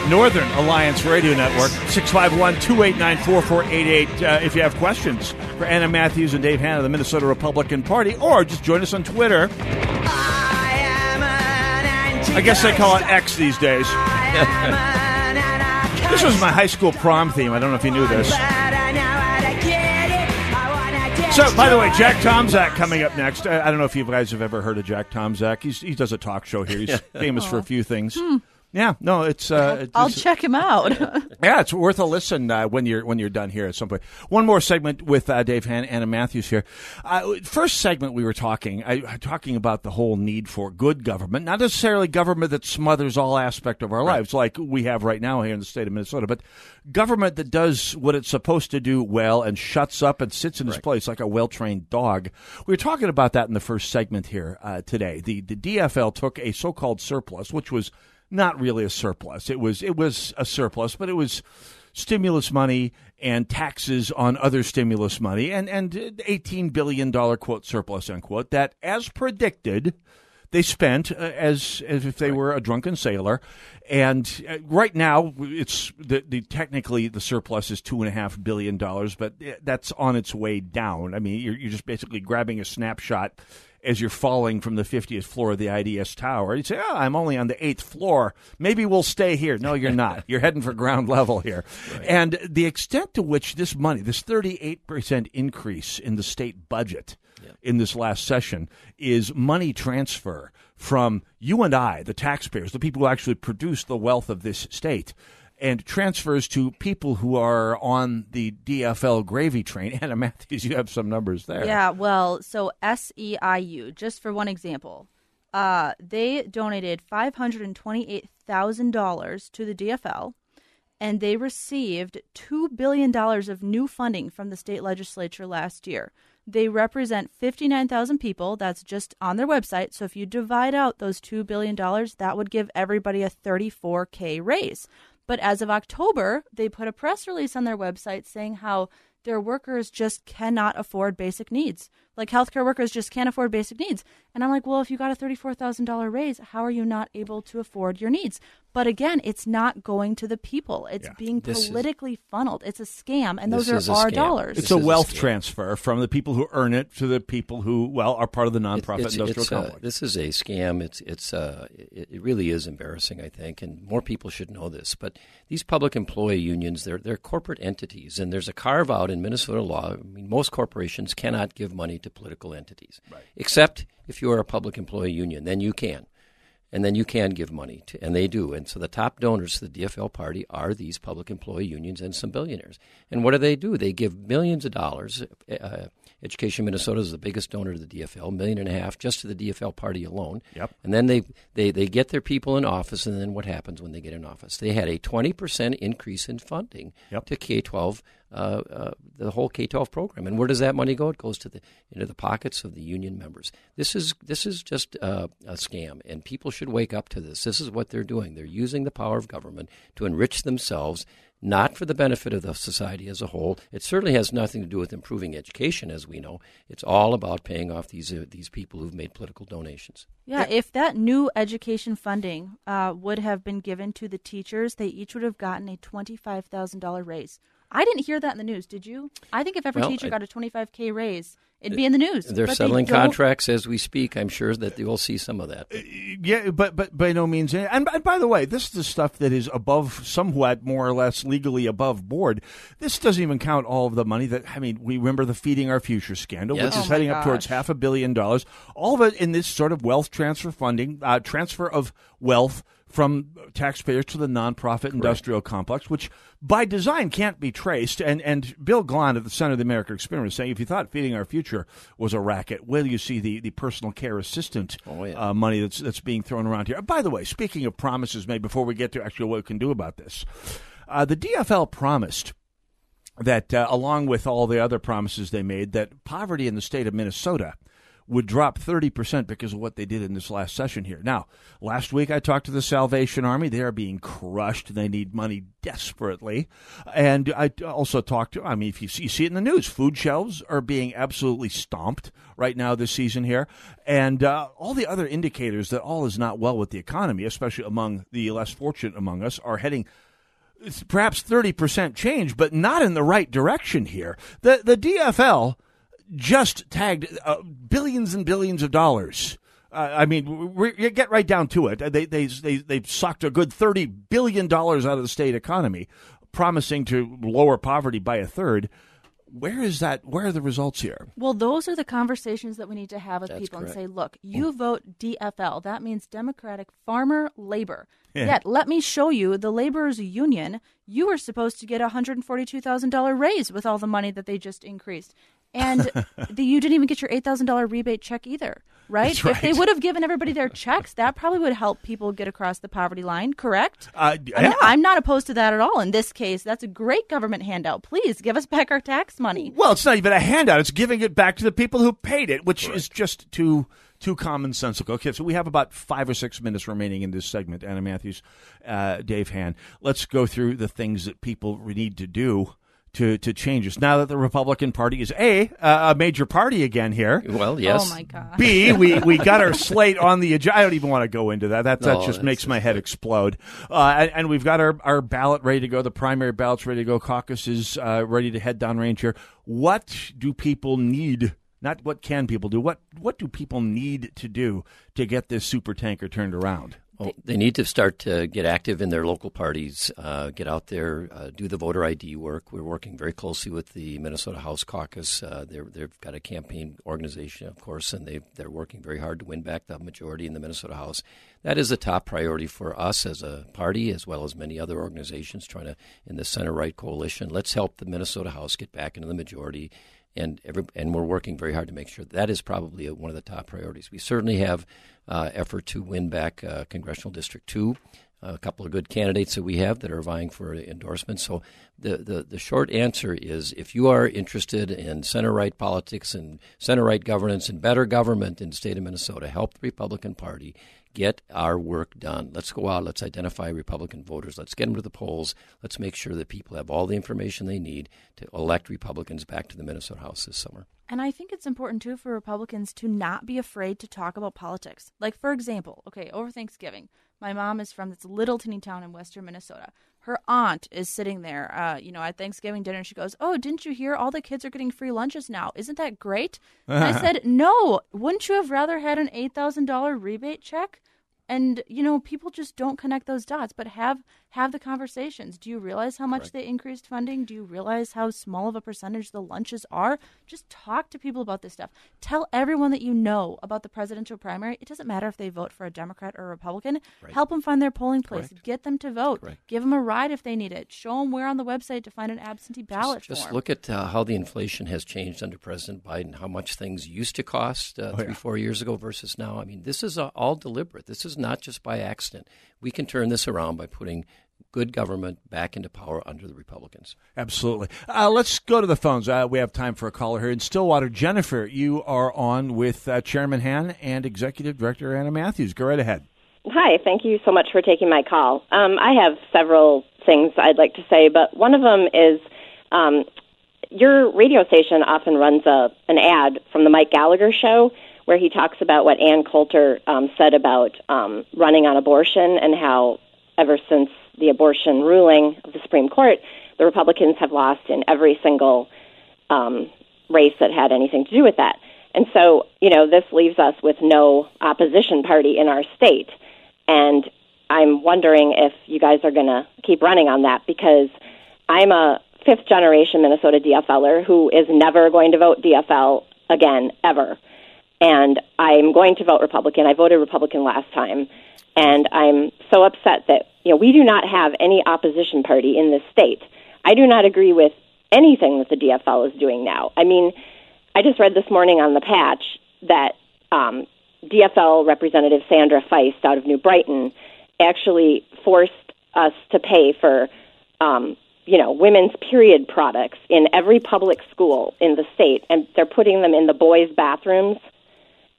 Northern Alliance Radio Network, six five one, two eight nine, four four eight eight. Uh, if you have questions for Anna Matthews and Dave Hanna of the Minnesota Republican Party, or just join us on Twitter. I guess they call it X these days. This was my high school prom theme. I don't know if you knew this. So, by the way, Jack Tomczak coming up next. I, I don't know if you guys have ever heard of Jack Tomczak. He's, he does a talk show here. He's famous for a few things. Hmm. Yeah, no, it's. Uh, it's I'll check him out. Yeah, it's worth a listen uh, when you're when you're done here at some point. One more segment with uh, Dave Han, Anna Matthews here. Uh, first segment we were talking, I, talking about the whole need for good government, not necessarily government that smothers all aspect of our right. lives, like we have right now here in the state of Minnesota, but government that does what it's supposed to do well and shuts up and sits in its right. place like a well-trained dog. We were talking about that in the first segment here uh, today. The the D F L took a so-called surplus, which was not really a surplus. It was it was a surplus, but it was stimulus money and taxes on other stimulus money and, and eighteen billion dollars, quote, surplus, unquote, that, as predicted, they spent uh, as as if they right. were a drunken sailor. And uh, right now, it's the, the technically the surplus is two and a half billion dollars, but that's on its way down. I mean, you're, you're just basically grabbing a snapshot as you're falling from the fiftieth floor of the I D S tower. You'd say, oh, I'm only on the eighth floor. Maybe we'll stay here. No, you're not. You're heading for ground level here. Right. And the extent to which this money, this thirty-eight percent increase in the state budget yeah. in this last session, is money transfer from you and I, the taxpayers, the people who actually produce the wealth of this state, and transfers to people who are on the D F L gravy train. Anna Matthews, you have some numbers there. Yeah, well, so S E I U, just for one example, uh, they donated five hundred twenty-eight thousand dollars to the D F L, and they received two billion dollars of new funding from the state legislature last year. They represent fifty-nine thousand people. That's just on their website. So if you divide out those two billion dollars, that would give everybody a thirty-four K raise. But as of October, they put a press release on their website saying how their workers just cannot afford basic needs. Like healthcare workers just can't afford basic needs. And I'm like, well, if you got a thirty-four thousand dollars raise, how are you not able to afford your needs? But again, it's not going to the people. It's yeah. being this politically is, funneled. It's a scam, and those are our dollars. It's this a wealth a transfer from the people who earn it to the people who, well, are part of the nonprofit it's, it's, industrial it's complex. A, this is a scam. It's it's uh, it, it really is embarrassing, I think, and more people should know this. But these public employee unions, they're they're corporate entities, and there's a carve out in Minnesota law. I mean, most corporations cannot give money to political entities, right. except if you are a public employee union, then you can. And then you can give money, to, and they do. And so the top donors to the D F L party are these public employee unions and some billionaires. And what do they do? They give millions of dollars. Uh, Education Minnesota is the biggest donor to the D F L, a million and a half just to the D F L party alone. Yep. And then they, they, they get their people in office, and then what happens when they get in office? They had a twenty percent increase in funding yep. to K twelve, uh, uh, the whole K twelve program. And where does that money go? It goes to the into the pockets of the union members. This is this is just uh, a scam, and people should wake up to this. This is what they're doing. They're using the power of government to enrich themselves, not for the benefit of the society as a whole. It certainly has nothing to do with improving education, as we know. It's all about paying off these uh, these people who've made political donations. Yeah, if that new education funding uh, would have been given to the teachers, they each would have gotten a twenty-five thousand dollars raise. I didn't hear that in the news. Did you? I think if every well, teacher I, got a twenty-five K raise, it'd be in the news. They're but settling they contracts as we speak. I'm sure that you will see some of that. Uh, yeah, but but by no means. And, and by the way, this is the stuff that is above, somewhat more or less legally above board. This doesn't even count all of the money that, I mean, we remember the Feeding Our Future scandal, yes. which is oh heading gosh. up towards half a billion dollars. All of it in this sort of wealth transfer funding, uh, transfer of wealth from taxpayers to the nonprofit Correct. Industrial complex, which by design can't be traced. And, and Bill Glahn at the Center of the American Experiment is saying, if you thought Feeding Our Future was a racket, where do you see the, the personal care assistant oh, yeah. uh, money that's that's being thrown around here? By the way, speaking of promises made, before we get to actually what we can do about this, uh, the D F L promised that, uh, along with all the other promises they made, that poverty in the state of Minnesota would drop thirty percent because of what they did in this last session here. Now, last week I talked to the Salvation Army. They are being crushed. They need money desperately. And I also talked to, I mean, if you see, you see it in the news, food shelves are being absolutely stomped right now this season here. And uh, all the other indicators that all is not well with the economy, especially among the less fortunate among us, are heading perhaps thirty percent change, but not in the right direction here. The, the D F L just tagged uh, billions and billions of dollars. Uh, I mean, we, we get right down to it. They they they they sucked a good thirty billion dollars out of the state economy, promising to lower poverty by a third. Where is that? Where are the results here? Well, those are the conversations that we need to have with That's people correct. and say, look, you vote D F L. That means Democratic Farmer Labor. Yeah. Yet, let me show you the laborers union. You were supposed to get a one hundred forty-two thousand dollars raise with all the money that they just increased. And the, you didn't even get your eight thousand dollars rebate check either, right? That's right. If they would have given everybody their checks, that probably would help people get across the poverty line, correct? Uh, I mean, yeah. I'm not opposed to that at all. In this case, that's a great government handout. Please give us back our tax money. Well, it's not even a handout. It's giving it back to the people who paid it, which right. is just too too commonsensical. Okay, so we have about five or six minutes remaining in this segment. Anna Matthews, uh, Dave Hand. Let's go through the things that people need to do to to change this. Now that the Republican Party is A, uh, a major party again here. Well, yes. Oh, my God. B, we, we got our slate on the agenda. I don't even want to go into that. That, that No, just that's- makes my head explode. Uh, and, and we've got our, our ballot ready to go. The primary ballot's ready to go. Caucus is uh, ready to head downrange here. What do people need? Not what can people do. What what do people need to do to get this super tanker turned around? Well, they need to start to get active in their local parties, uh, get out there, uh, do the voter I D work. We're working very closely with the Minnesota House Caucus. Uh, they're, they've got a campaign organization, of course, and they they're working very hard to win back the majority in the Minnesota House. That is a top priority for us as a party, as well as many other organizations trying to, in the center-right coalition. Let's help the Minnesota House get back into the majority. And every, and we're working very hard to make sure that is probably a, one of the top priorities. We certainly have uh, effort to win back uh, Congressional District two, uh, a couple of good candidates that we have that are vying for endorsement. So the, the, the short answer is if you are interested in center-right politics and center-right governance and better government in the state of Minnesota, help the Republican Party. Get our work done. Let's go out. Let's identify Republican voters. Let's get them to the polls. Let's make sure that people have all the information they need to elect Republicans back to the Minnesota House this summer. And I think it's important, too, for Republicans to not be afraid to talk about politics. Like, for example, okay, over Thanksgiving, my mom is from this little teeny town in western Minnesota. Her aunt is sitting there, uh, you know, at Thanksgiving dinner, and she goes, oh, didn't you hear all the kids are getting free lunches now? Isn't that great? And I said, no, wouldn't you have rather had an eight thousand dollars rebate check? And, you know, people just don't connect those dots, but have have the conversations. Do you realize how much Correct. they increased funding? Do you realize how small of a percentage the lunches are? Just talk to people about this stuff. Tell everyone that you know about the presidential primary. It doesn't matter if they vote for a Democrat or a Republican. Right. Help them find their polling place. Correct. Get them to vote. Correct. Give them a ride if they need it. Show them where on the website to find an absentee ballot Just, just form. look at uh, how the inflation has changed under President Biden, how much things used to cost uh, Oh, three, yeah. four years ago versus now. I mean, this is uh, all deliberate. This is not just by accident. We can turn this around by putting good government back into power under the Republicans. Absolutely. Uh, let's go to the phones. Uh, we have time for a caller here in Stillwater. Jennifer, you are on with uh, Chairman Han and Executive Director Anna Matthews. Go right ahead. Hi, thank you so much for taking my call. Um, I have several things I'd like to say, but one of them is um, your radio station often runs a an ad from the Mike Gallagher show where he talks about what Ann Coulter um, said about um, running on abortion and how ever since the abortion ruling of the Supreme Court, the Republicans have lost in every single um, race that had anything to do with that. And so, you know, this leaves us with no opposition party in our state. And I'm wondering if you guys are going to keep running on that, because I'm a fifth-generation Minnesota DFLer who is never going to vote D F L again, ever. And I'm going to vote Republican. I voted Republican last time. And I'm so upset that, you know, we do not have any opposition party in this state. I do not agree with anything that the D F L is doing now. I mean, I just read this morning on the Patch that um, D F L Representative Sandra Feist out of New Brighton actually forced us to pay for, um, you know, women's period products in every public school in the state, and they're putting them in the boys' bathrooms.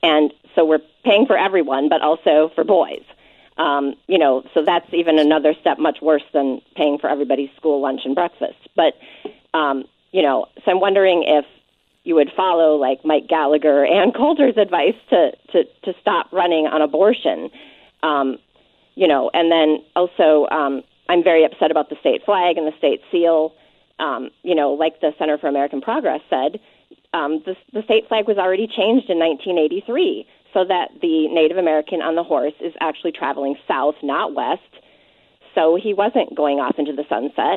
And so we're paying for everyone, but also for boys. Um, you know, so that's even another step much worse than paying for everybody's school lunch and breakfast. But, um, you know, so I'm wondering if you would follow, like, Mike Gallagher and Coulter's advice to, to, to stop running on abortion. Um, you know, and then also um, I'm very upset about the state flag and the state seal. Um, you know, like the Center for American Progress said, um, the, the state flag was already changed in nineteen eighty-three. So that the Native American on the horse is actually traveling south, not west. So he wasn't going off into the sunset.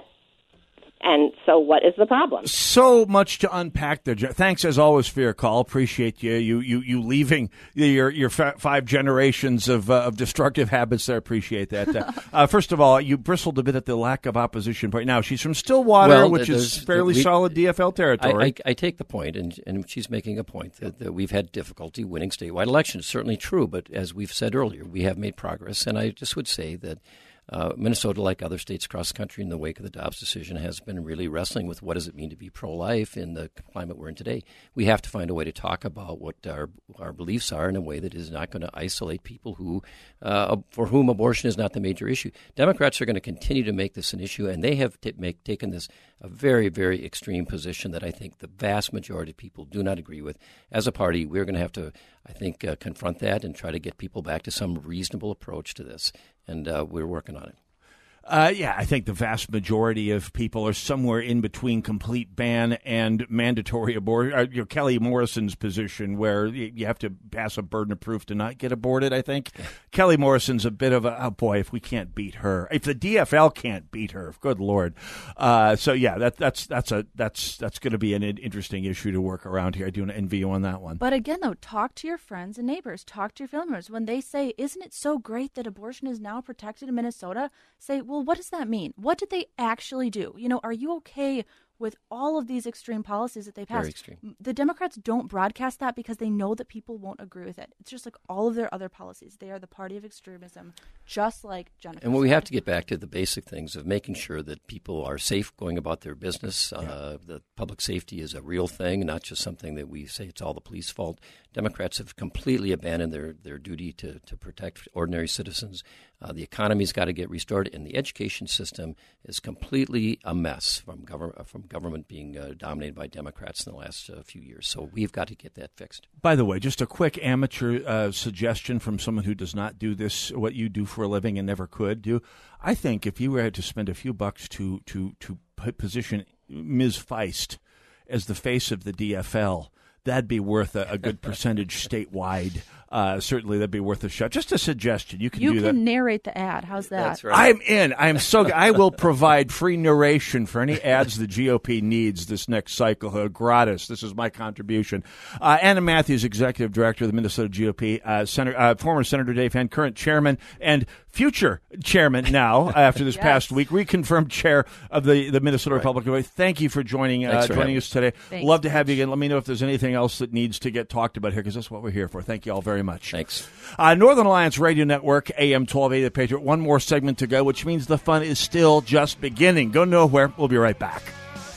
And so what is the problem? So much to unpack there. Thanks, as always, for your call. Appreciate you you you, you leaving your your five generations of uh, of destructive habits there. Appreciate that. Uh, uh, first of all, you bristled a bit at the lack of opposition point. Now, she's from Stillwater, well, which is fairly we, solid D F L territory. I, I, I take the point, and, and she's making a point that, that we've had difficulty winning statewide elections. Certainly true, but as we've said earlier, we have made progress. And I just would say that Uh, Minnesota, like other states across the country in the wake of the Dobbs decision, has been really wrestling with what does it mean to be pro-life in the climate we're in today. We have to find a way to talk about what our our beliefs are in a way that is not going to isolate people who, uh, for whom abortion is not the major issue. Democrats are going to continue to make this an issue, and they have t- make, taken this a very, very extreme position that I think the vast majority of people do not agree with. As a party, we're going to have to, I think, uh, confront that and try to get people back to some reasonable approach to this. And uh, we're working on it. Uh, yeah, I think the vast majority of people are somewhere in between complete ban and mandatory abortion. Uh, you know, Kelly Morrison's position, where you have to pass a burden of proof to not get aborted, I think. Yeah. Kelly Morrison's a bit of a, oh boy, if we can't beat her, if the D F L can't beat her, good Lord. Uh, so yeah, that, that's that's a that's that's going to be an interesting issue to work around here. I do envy you on that one. But again, though, talk to your friends and neighbors, talk to your family members. When they say, "Isn't it so great that abortion is now protected in Minnesota?" Say, well, what does that mean? What did they actually do? You know, are you okay with all of these extreme policies that they passed? Very extreme. The Democrats don't broadcast that because they know that people won't agree with it. It's just like all of their other policies. They are the party of extremism, just like Jennifer And what said. we have to get back to the basic things of making sure that people are safe going about their business. Yeah. Uh, that public safety is a real thing, not just something that we say it's all the police fault. Democrats have completely abandoned their, their duty to, to protect ordinary citizens. Uh, the economy's got to get restored, and the education system is completely a mess from government from government being uh, dominated by Democrats in the last uh, few years. So we've got to get that fixed. By the way, just a quick amateur uh, suggestion from someone who does not do this, what you do for a living and never could do. I think if you had to spend a few bucks to to to position Miz Feist as the face of the D F L, that'd be worth a, a good percentage statewide. Uh, certainly, that'd be worth a shot. Just a suggestion. You can you do can that. narrate the ad. How's that? That's right. I'm in. I'm so. I will provide free narration for any ads the G O P needs this next cycle. Uh, gratis. This is my contribution. Uh, Anna Matthews, executive director of the Minnesota G O P, uh, Senator, uh, former Senator Dave Henn, current chairman and future chairman now after this yes. past week, reconfirmed chair of the, the Minnesota right. Republican Party. Thank you for joining uh, for joining us today. Thanks. Love to have you again. Let me know if there's anything else that needs to get talked about here, because that's what we're here for. Thank you all very much. Thanks. Uh, Northern Alliance Radio Network, A M twelve eighty The Patriot. One more segment to go, which means the fun is still just beginning. Go nowhere. We'll be right back.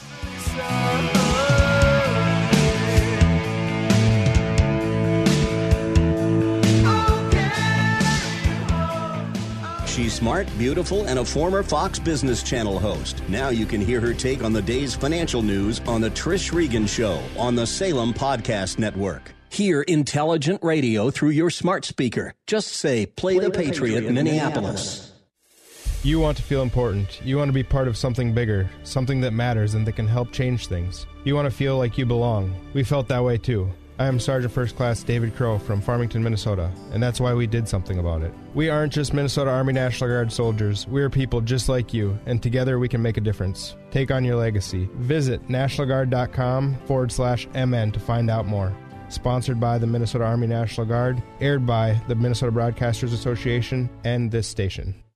She's smart, beautiful, and a former Fox Business Channel host. Now you can hear her take on the day's financial news on The Trish Regan Show on the Salem Podcast Network. Hear intelligent radio through your smart speaker. Just say, play, play the, the Patriot, Patriot Minneapolis. You want to feel important. You want to be part of something bigger, something that matters and that can help change things. You want to feel like you belong. We felt that way too. I am Sergeant First Class David Crow from Farmington, Minnesota, and that's why we did something about it. We aren't just Minnesota Army National Guard soldiers. We are people just like you, and together we can make a difference. Take on your legacy. Visit nationalguard.com forward slash MN to find out more. Sponsored by the Minnesota Army National Guard, aired by the Minnesota Broadcasters Association and this station.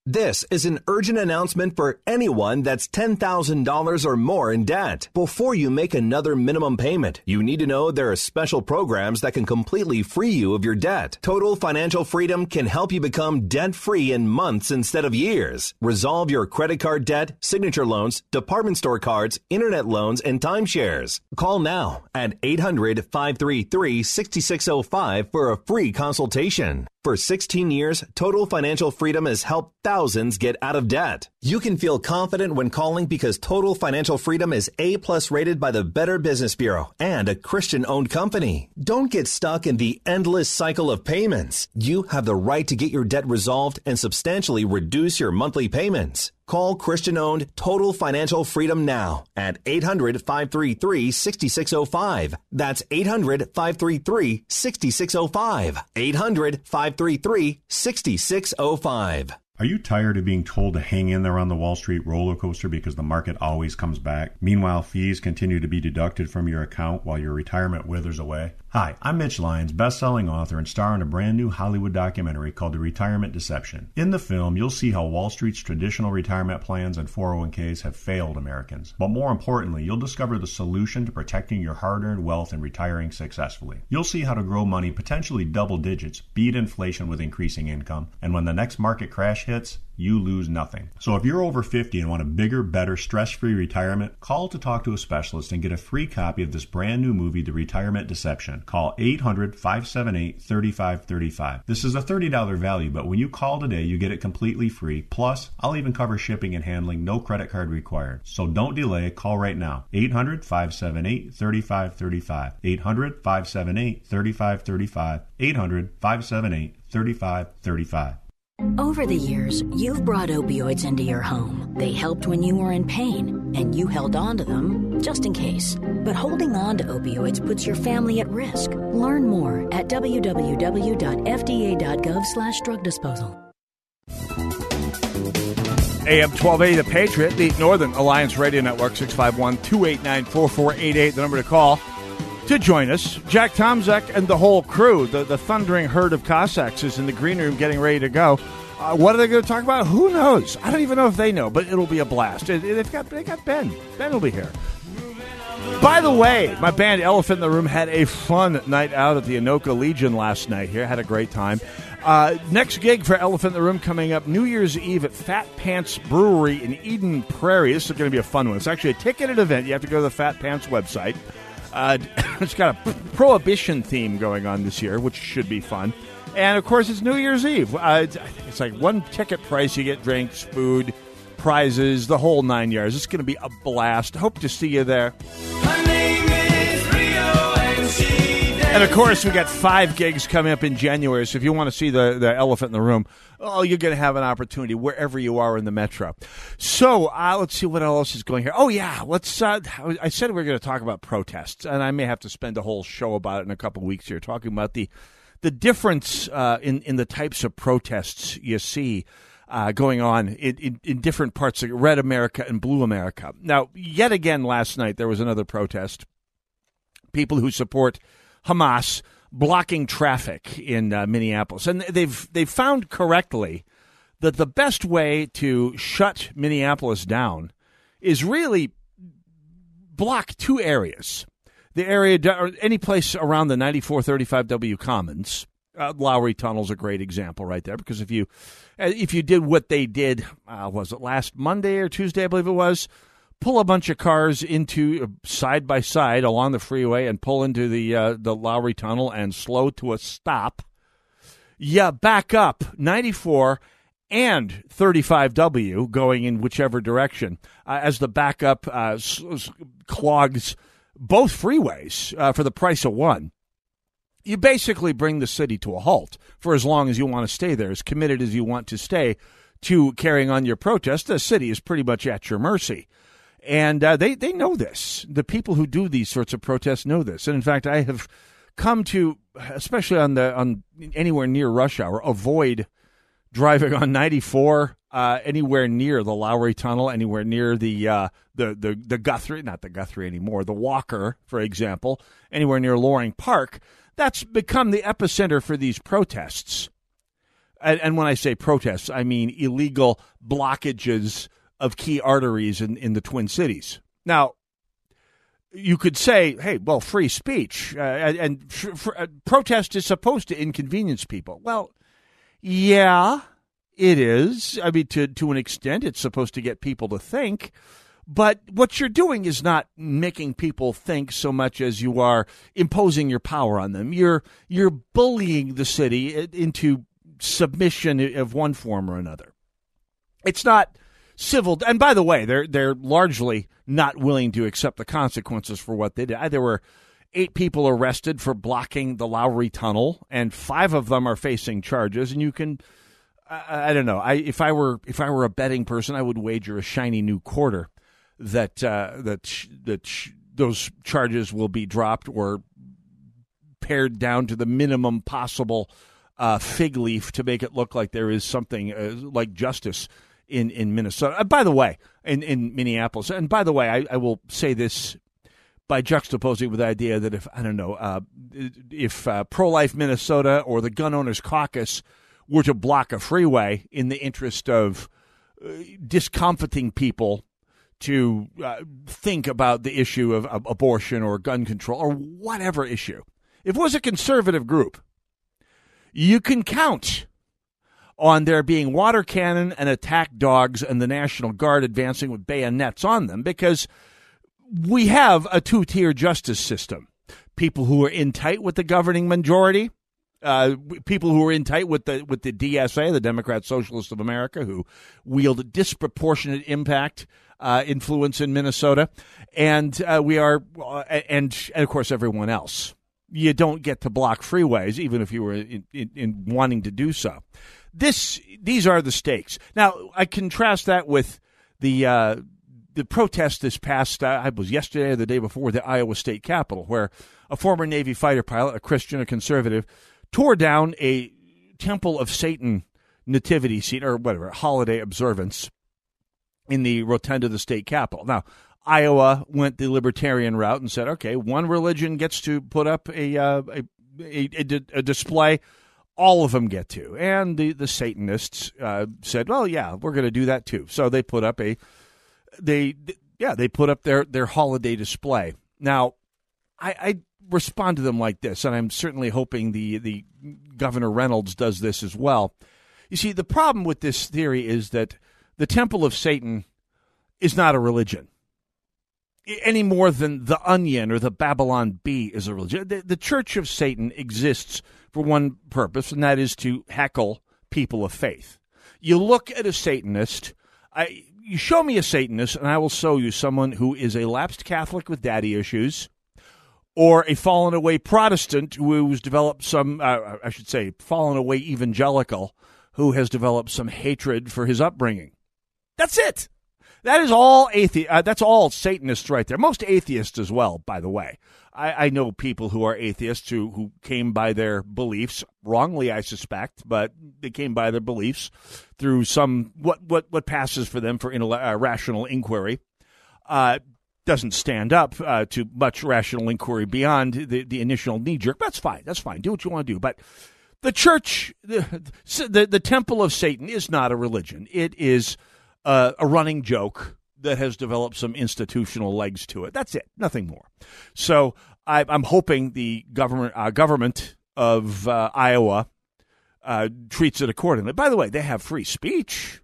This is an urgent announcement for anyone that's ten thousand dollars or more in debt. Before you make another minimum payment, you need to know there are special programs that can completely free you of your debt. Total Financial Freedom can help you become debt-free in months instead of years. Resolve your credit card debt, signature loans, department store cards, internet loans, and timeshares. Call now at eight hundred, five three three, six six zero five for a free consultation. For sixteen years, Total Financial Freedom has helped thousands get out of debt. You can feel confident when calling because Total Financial Freedom is A-plus rated by the Better Business Bureau and a Christian-owned company. Don't get stuck in the endless cycle of payments. You have the right to get your debt resolved and substantially reduce your monthly payments. Call Christian-owned Total Financial Freedom now at eight hundred, five three three, six six zero five. That's eight hundred, five three three, six six zero five. eight hundred, five three three, six six zero five. Are you tired of being told to hang in there on the Wall Street roller coaster because the market always comes back? Meanwhile, fees continue to be deducted from your account while your retirement withers away? Hi, I'm Mitch Lyons, best-selling author and star in a brand new Hollywood documentary called The Retirement Deception. In the film, you'll see how Wall Street's traditional retirement plans and four oh one k's have failed Americans. But more importantly, you'll discover the solution to protecting your hard-earned wealth and retiring successfully. You'll see how to grow money potentially double digits, beat inflation with increasing income, and when the next market crash hits, you lose nothing. So if you're over fifty and want a bigger, better, stress-free retirement, call to talk to a specialist and get a free copy of this brand new movie, The Retirement Deception. Call eight hundred, five seven eight, three five three five. This is a thirty dollars value, but when you call today, you get it completely free. Plus, I'll even cover shipping and handling, no credit card required. So don't delay, call right now. eight hundred, five seven eight, three five three five. eight hundred, five seven eight, three five three five. eight hundred, five seven eight, three five three five. Over the years, you've brought opioids into your home. They helped when you were in pain, and you held on to them just in case. But holding on to opioids puts your family at risk. Learn more at w w w dot f d a dot gov slash drug disposal. A M twelve eighty, The Patriot, the Northern Alliance Radio Network, six five one, two eight nine, four four eight eight, the number to call to join us. Jack Tomczak and the whole crew, the, the thundering herd of Cossacks, is in the green room getting ready to go. Uh, what are they going to talk about? Who knows? I don't even know if they know, but it'll be a blast. It, it, they've got they got Ben. Ben will be here. By the way, my band Elephant in the Room had a fun night out at the Anoka Legion last night here. Had a great time. Uh, next gig for Elephant in the Room coming up New Year's Eve at Fat Pants Brewery in Eden Prairie. This is going to be a fun one. It's actually a ticketed event. You have to go to the Fat Pants website. Uh, it's got a prohibition theme going on this year, which should be fun. And, of course, it's New Year's Eve. Uh, it's, I think it's like one ticket price. You get drinks, food, prizes, the whole nine yards. It's going to be a blast. Hope to see you there. Her name is Rio and she And, of course, we got five gigs coming up in January. So if you want to see the, the Elephant in the Room, oh, you're going to have an opportunity wherever you are in the metro. So uh, let's see what else is going here. Oh, yeah. Let's. Uh, I said we were going to talk about protests, and I may have to spend a whole show about it in a couple of weeks here, talking about the the difference uh, in, in the types of protests you see uh, going on in, in, in different parts of Red America and Blue America. Now, yet again last night, there was another protest. People who support Hamas blocking traffic in uh, Minneapolis. And they've they've found correctly that the best way to shut Minneapolis down is really block two areas. The area, or any place around the ninety-four thirty-five W Commons. Uh, Lowry Tunnel's a great example right there, because if you if you did what they did, uh, was it last Monday or Tuesday, I believe it was, pull a bunch of cars into uh, side by side along the freeway and pull into the uh, the Lowry Tunnel and slow to a stop. Yeah, back up ninety-four and thirty-five W going in whichever direction uh, as the backup uh, s- s- clogs both freeways uh, for the price of one. You basically bring the city to a halt for as long as you want to stay there, as committed as you want to stay to carrying on your protest. The city is pretty much at your mercy. And uh, they, they know this. The people who do these sorts of protests know this. And in fact, I have come to, especially on the on anywhere near rush hour, avoid driving on ninety-four uh, anywhere near the Lowry Tunnel, anywhere near the, uh, the the the Guthrie, not the Guthrie anymore, the Walker, for example, anywhere near Loring Park. That's become the epicenter for these protests. And, and when I say protests, I mean illegal blockages of key arteries in, in the Twin Cities. Now, you could say, hey, well, free speech, uh, and, and f- f- uh, protest is supposed to inconvenience people. Well, yeah, it is. I mean, to, to an extent, it's supposed to get people to think. But what you're doing is not making people think so much as you are imposing your power on them. You're you're bullying the city into submission of one form or another. It's not civil. And by the way, they're they're largely not willing to accept the consequences for what they did. There were eight people arrested for blocking the Lowry Tunnel, and five of them are facing charges. And you can, I, I don't know. I if I were if I were a betting person, I would wager a shiny new quarter that uh, that sh- that sh- those charges will be dropped or pared down to the minimum possible uh, fig leaf to make it look like there is something uh, like justice in, in Minnesota. Uh, by the way, in, in Minneapolis. And by the way, I, I will say this by juxtaposing with the idea that if, I don't know, uh, if uh, Pro-Life Minnesota or the Gun Owners Caucus were to block a freeway in the interest of uh, discomfiting people to uh, think about the issue of, of abortion or gun control or whatever issue. If it was a conservative group, you can count on there being water cannon and attack dogs and the National Guard advancing with bayonets on them, because we have a two-tier justice system. People who are in tight with the governing majority, uh, people who are in tight with the with the D S A, the Democrat Socialists of America, who wield disproportionate impact uh, influence in Minnesota, and uh, we are, uh, and, and of course everyone else. You don't get to block freeways, even if you were in, in, in wanting to do so. This, these are the stakes. Now, I contrast that with the uh, the protest this past, uh, I was yesterday or the day before, the Iowa State Capitol, where a former Navy fighter pilot, a Christian, a conservative, tore down a Temple of Satan nativity scene, or whatever, holiday observance in the rotunda of the state capitol. Now, Iowa went the libertarian route and said, okay, one religion gets to put up a uh, a, a, a, a display, all of them get to. And the, the Satanists uh, said, well, yeah, we're going to do that too. So they put up a, they yeah, they put up their, their holiday display. Now, I, I respond to them like this, and I'm certainly hoping the, the Governor Reynolds does this as well. You see, the problem with this theory is that the Temple of Satan is not a religion, any more than the Onion or the Babylon Bee is a religion. The, the Church of Satan exists for one purpose, and that is to heckle people of faith. You look at a Satanist, I, you show me a Satanist, and I will show you someone who is a lapsed Catholic with daddy issues, or a fallen away Protestant who's developed some, uh, I should say, fallen away evangelical who has developed some hatred for his upbringing. That's it. That is all athe- uh, That's all Satanists right there. Most atheists as well, by the way. I, I know people who are atheists who, who came by their beliefs, wrongly I suspect, but they came by their beliefs through some, what what, what passes for them for intell- uh, rational inquiry. Uh, doesn't stand up uh, to much rational inquiry beyond the, the initial knee-jerk. That's fine. That's fine. Do what you want to do. But the church, the, the, the Temple of Satan is not a religion. It is Uh, a running joke that has developed some institutional legs to it. That's it, nothing more. So I, I'm hoping the government uh, government of uh, Iowa uh, treats it accordingly. By the way, they have free speech,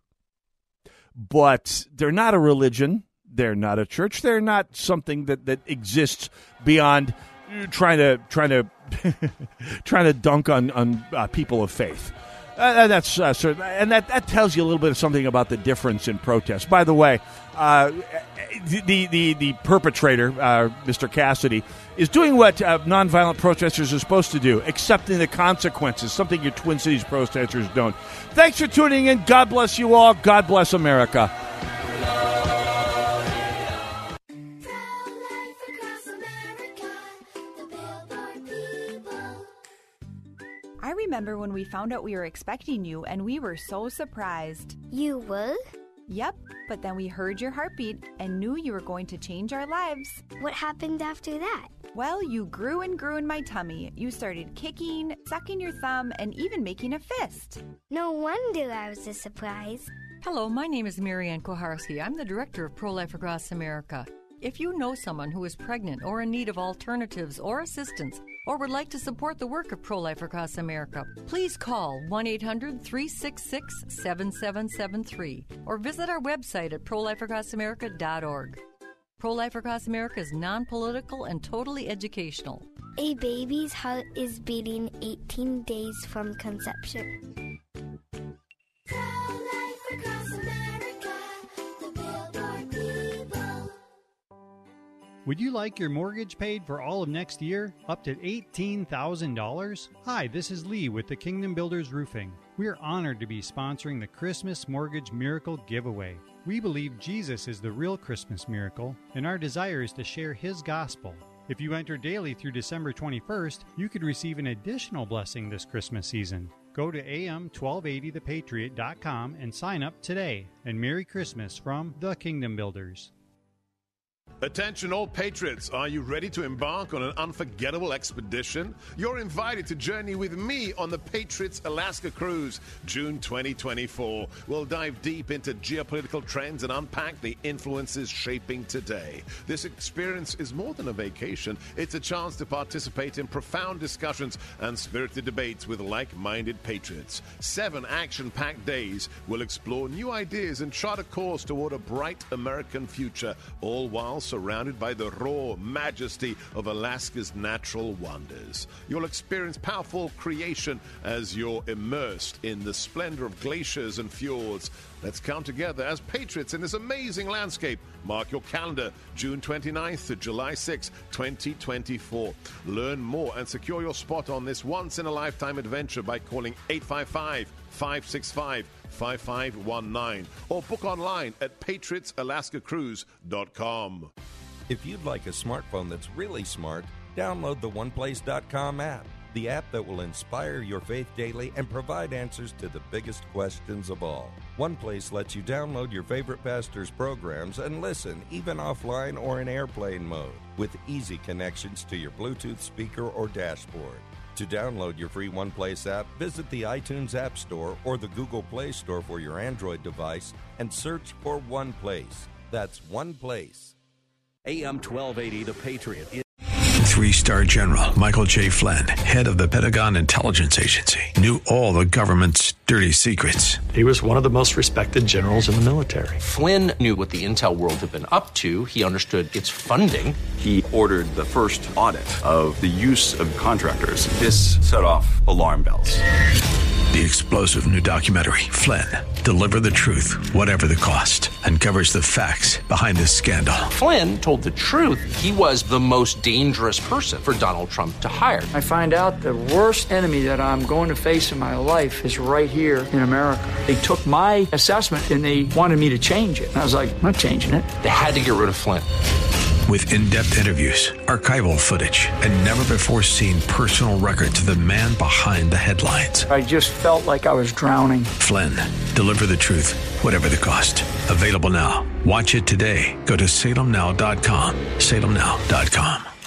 but they're not a religion. They're not a church. They're not something that, that exists beyond trying to trying to trying to dunk on on uh, people of faith. Uh, that's uh, certain, and that, that tells you a little bit of something about the difference in protest. By the way, uh, the, the the perpetrator, uh, Mister Cassidy, is doing what uh, nonviolent protesters are supposed to do, accepting the consequences, something your Twin Cities protesters don't. Thanks for tuning in. God bless you all. God bless America. I remember when we found out we were expecting you, and we were so surprised. You were? Yep, But then we heard your heartbeat and knew you were going to change our lives. What happened after that? Well, you grew and grew in my tummy. You started kicking, sucking your thumb, and even making a fist. No wonder I was a surprise. Hello, my name is Marianne Koharski. I'm the director of Pro-Life Across America. If you know someone who is pregnant or in need of alternatives or assistance, or would like to support the work of Pro-Life Across America, please call one eight hundred, three six six, seven seven seven three or visit our website at pro life across america dot org. Pro-Life Across America is non-political and totally educational. A baby's heart is beating eighteen days from conception. Pro-Life Across America, the Billboard people. Would you like your mortgage paid for all of next year, up to eighteen thousand dollars? Hi, this is Lee with the Kingdom Builders Roofing. We are honored to be sponsoring the Christmas Mortgage Miracle Giveaway. We believe Jesus is the real Christmas miracle, and our desire is to share His gospel. If you enter daily through December twenty-first, you could receive an additional blessing this Christmas season. Go to A M twelve eighty the patriot dot com and sign up today. And Merry Christmas from the Kingdom Builders. Attention all patriots, are you ready to embark on an unforgettable expedition? You're invited to journey with me on the Patriots Alaska Cruise, June twenty twenty-four. We'll dive deep into geopolitical trends and unpack the influences shaping today. This experience is more than a vacation. It's a chance to participate in profound discussions and spirited debates with like-minded patriots. Seven action-packed days will explore new ideas and chart a course toward a bright American future, all while surrounded by the raw majesty of Alaska's natural wonders. You'll experience powerful creation as you're immersed in the splendor of glaciers and fjords. Let's come together as patriots in this amazing landscape. Mark your calendar, June twenty-ninth to July sixth, twenty twenty-four. Learn more and secure your spot on this once-in-a-lifetime adventure by calling eight five five, five six five, five five one nine or book online at patriots alaska cruise dot com. If you'd like a smartphone that's really smart, download the one place dot com app, the app that will inspire your faith daily and provide answers to the biggest questions of all. OnePlace lets you download your favorite pastor's programs and listen, even offline or in airplane mode, with easy connections to your Bluetooth speaker or dashboard. To download your free OnePlace app, visit the iTunes App Store or the Google Play Store for your Android device and search for OnePlace. That's OnePlace. A M twelve eighty, The Patriot. Three-star General Michael J. Flynn, head of the Pentagon Intelligence Agency, knew all the government's dirty secrets. He was one of the most respected generals in the military. Flynn knew what the intel world had been up to. He understood its funding. He ordered the first audit of the use of contractors. This set off alarm bells. The explosive new documentary, Flynn, Deliver the Truth, Whatever the Cost, uncovers the facts behind this scandal. Flynn told the truth. He was the most dangerous person for Donald Trump to hire. I find out the worst enemy that I'm going to face in my life is right here in America. They took my assessment and they wanted me to change it. And I was like, I'm not changing it. They had to get rid of Flynn. With in-depth interviews, archival footage, and never-before-seen personal records of the man behind the headlines. I just felt like I was drowning. Flynn, Deliver the Truth, Whatever the Cost. Available now. Watch it today. Go to salem now dot com. salem now dot com.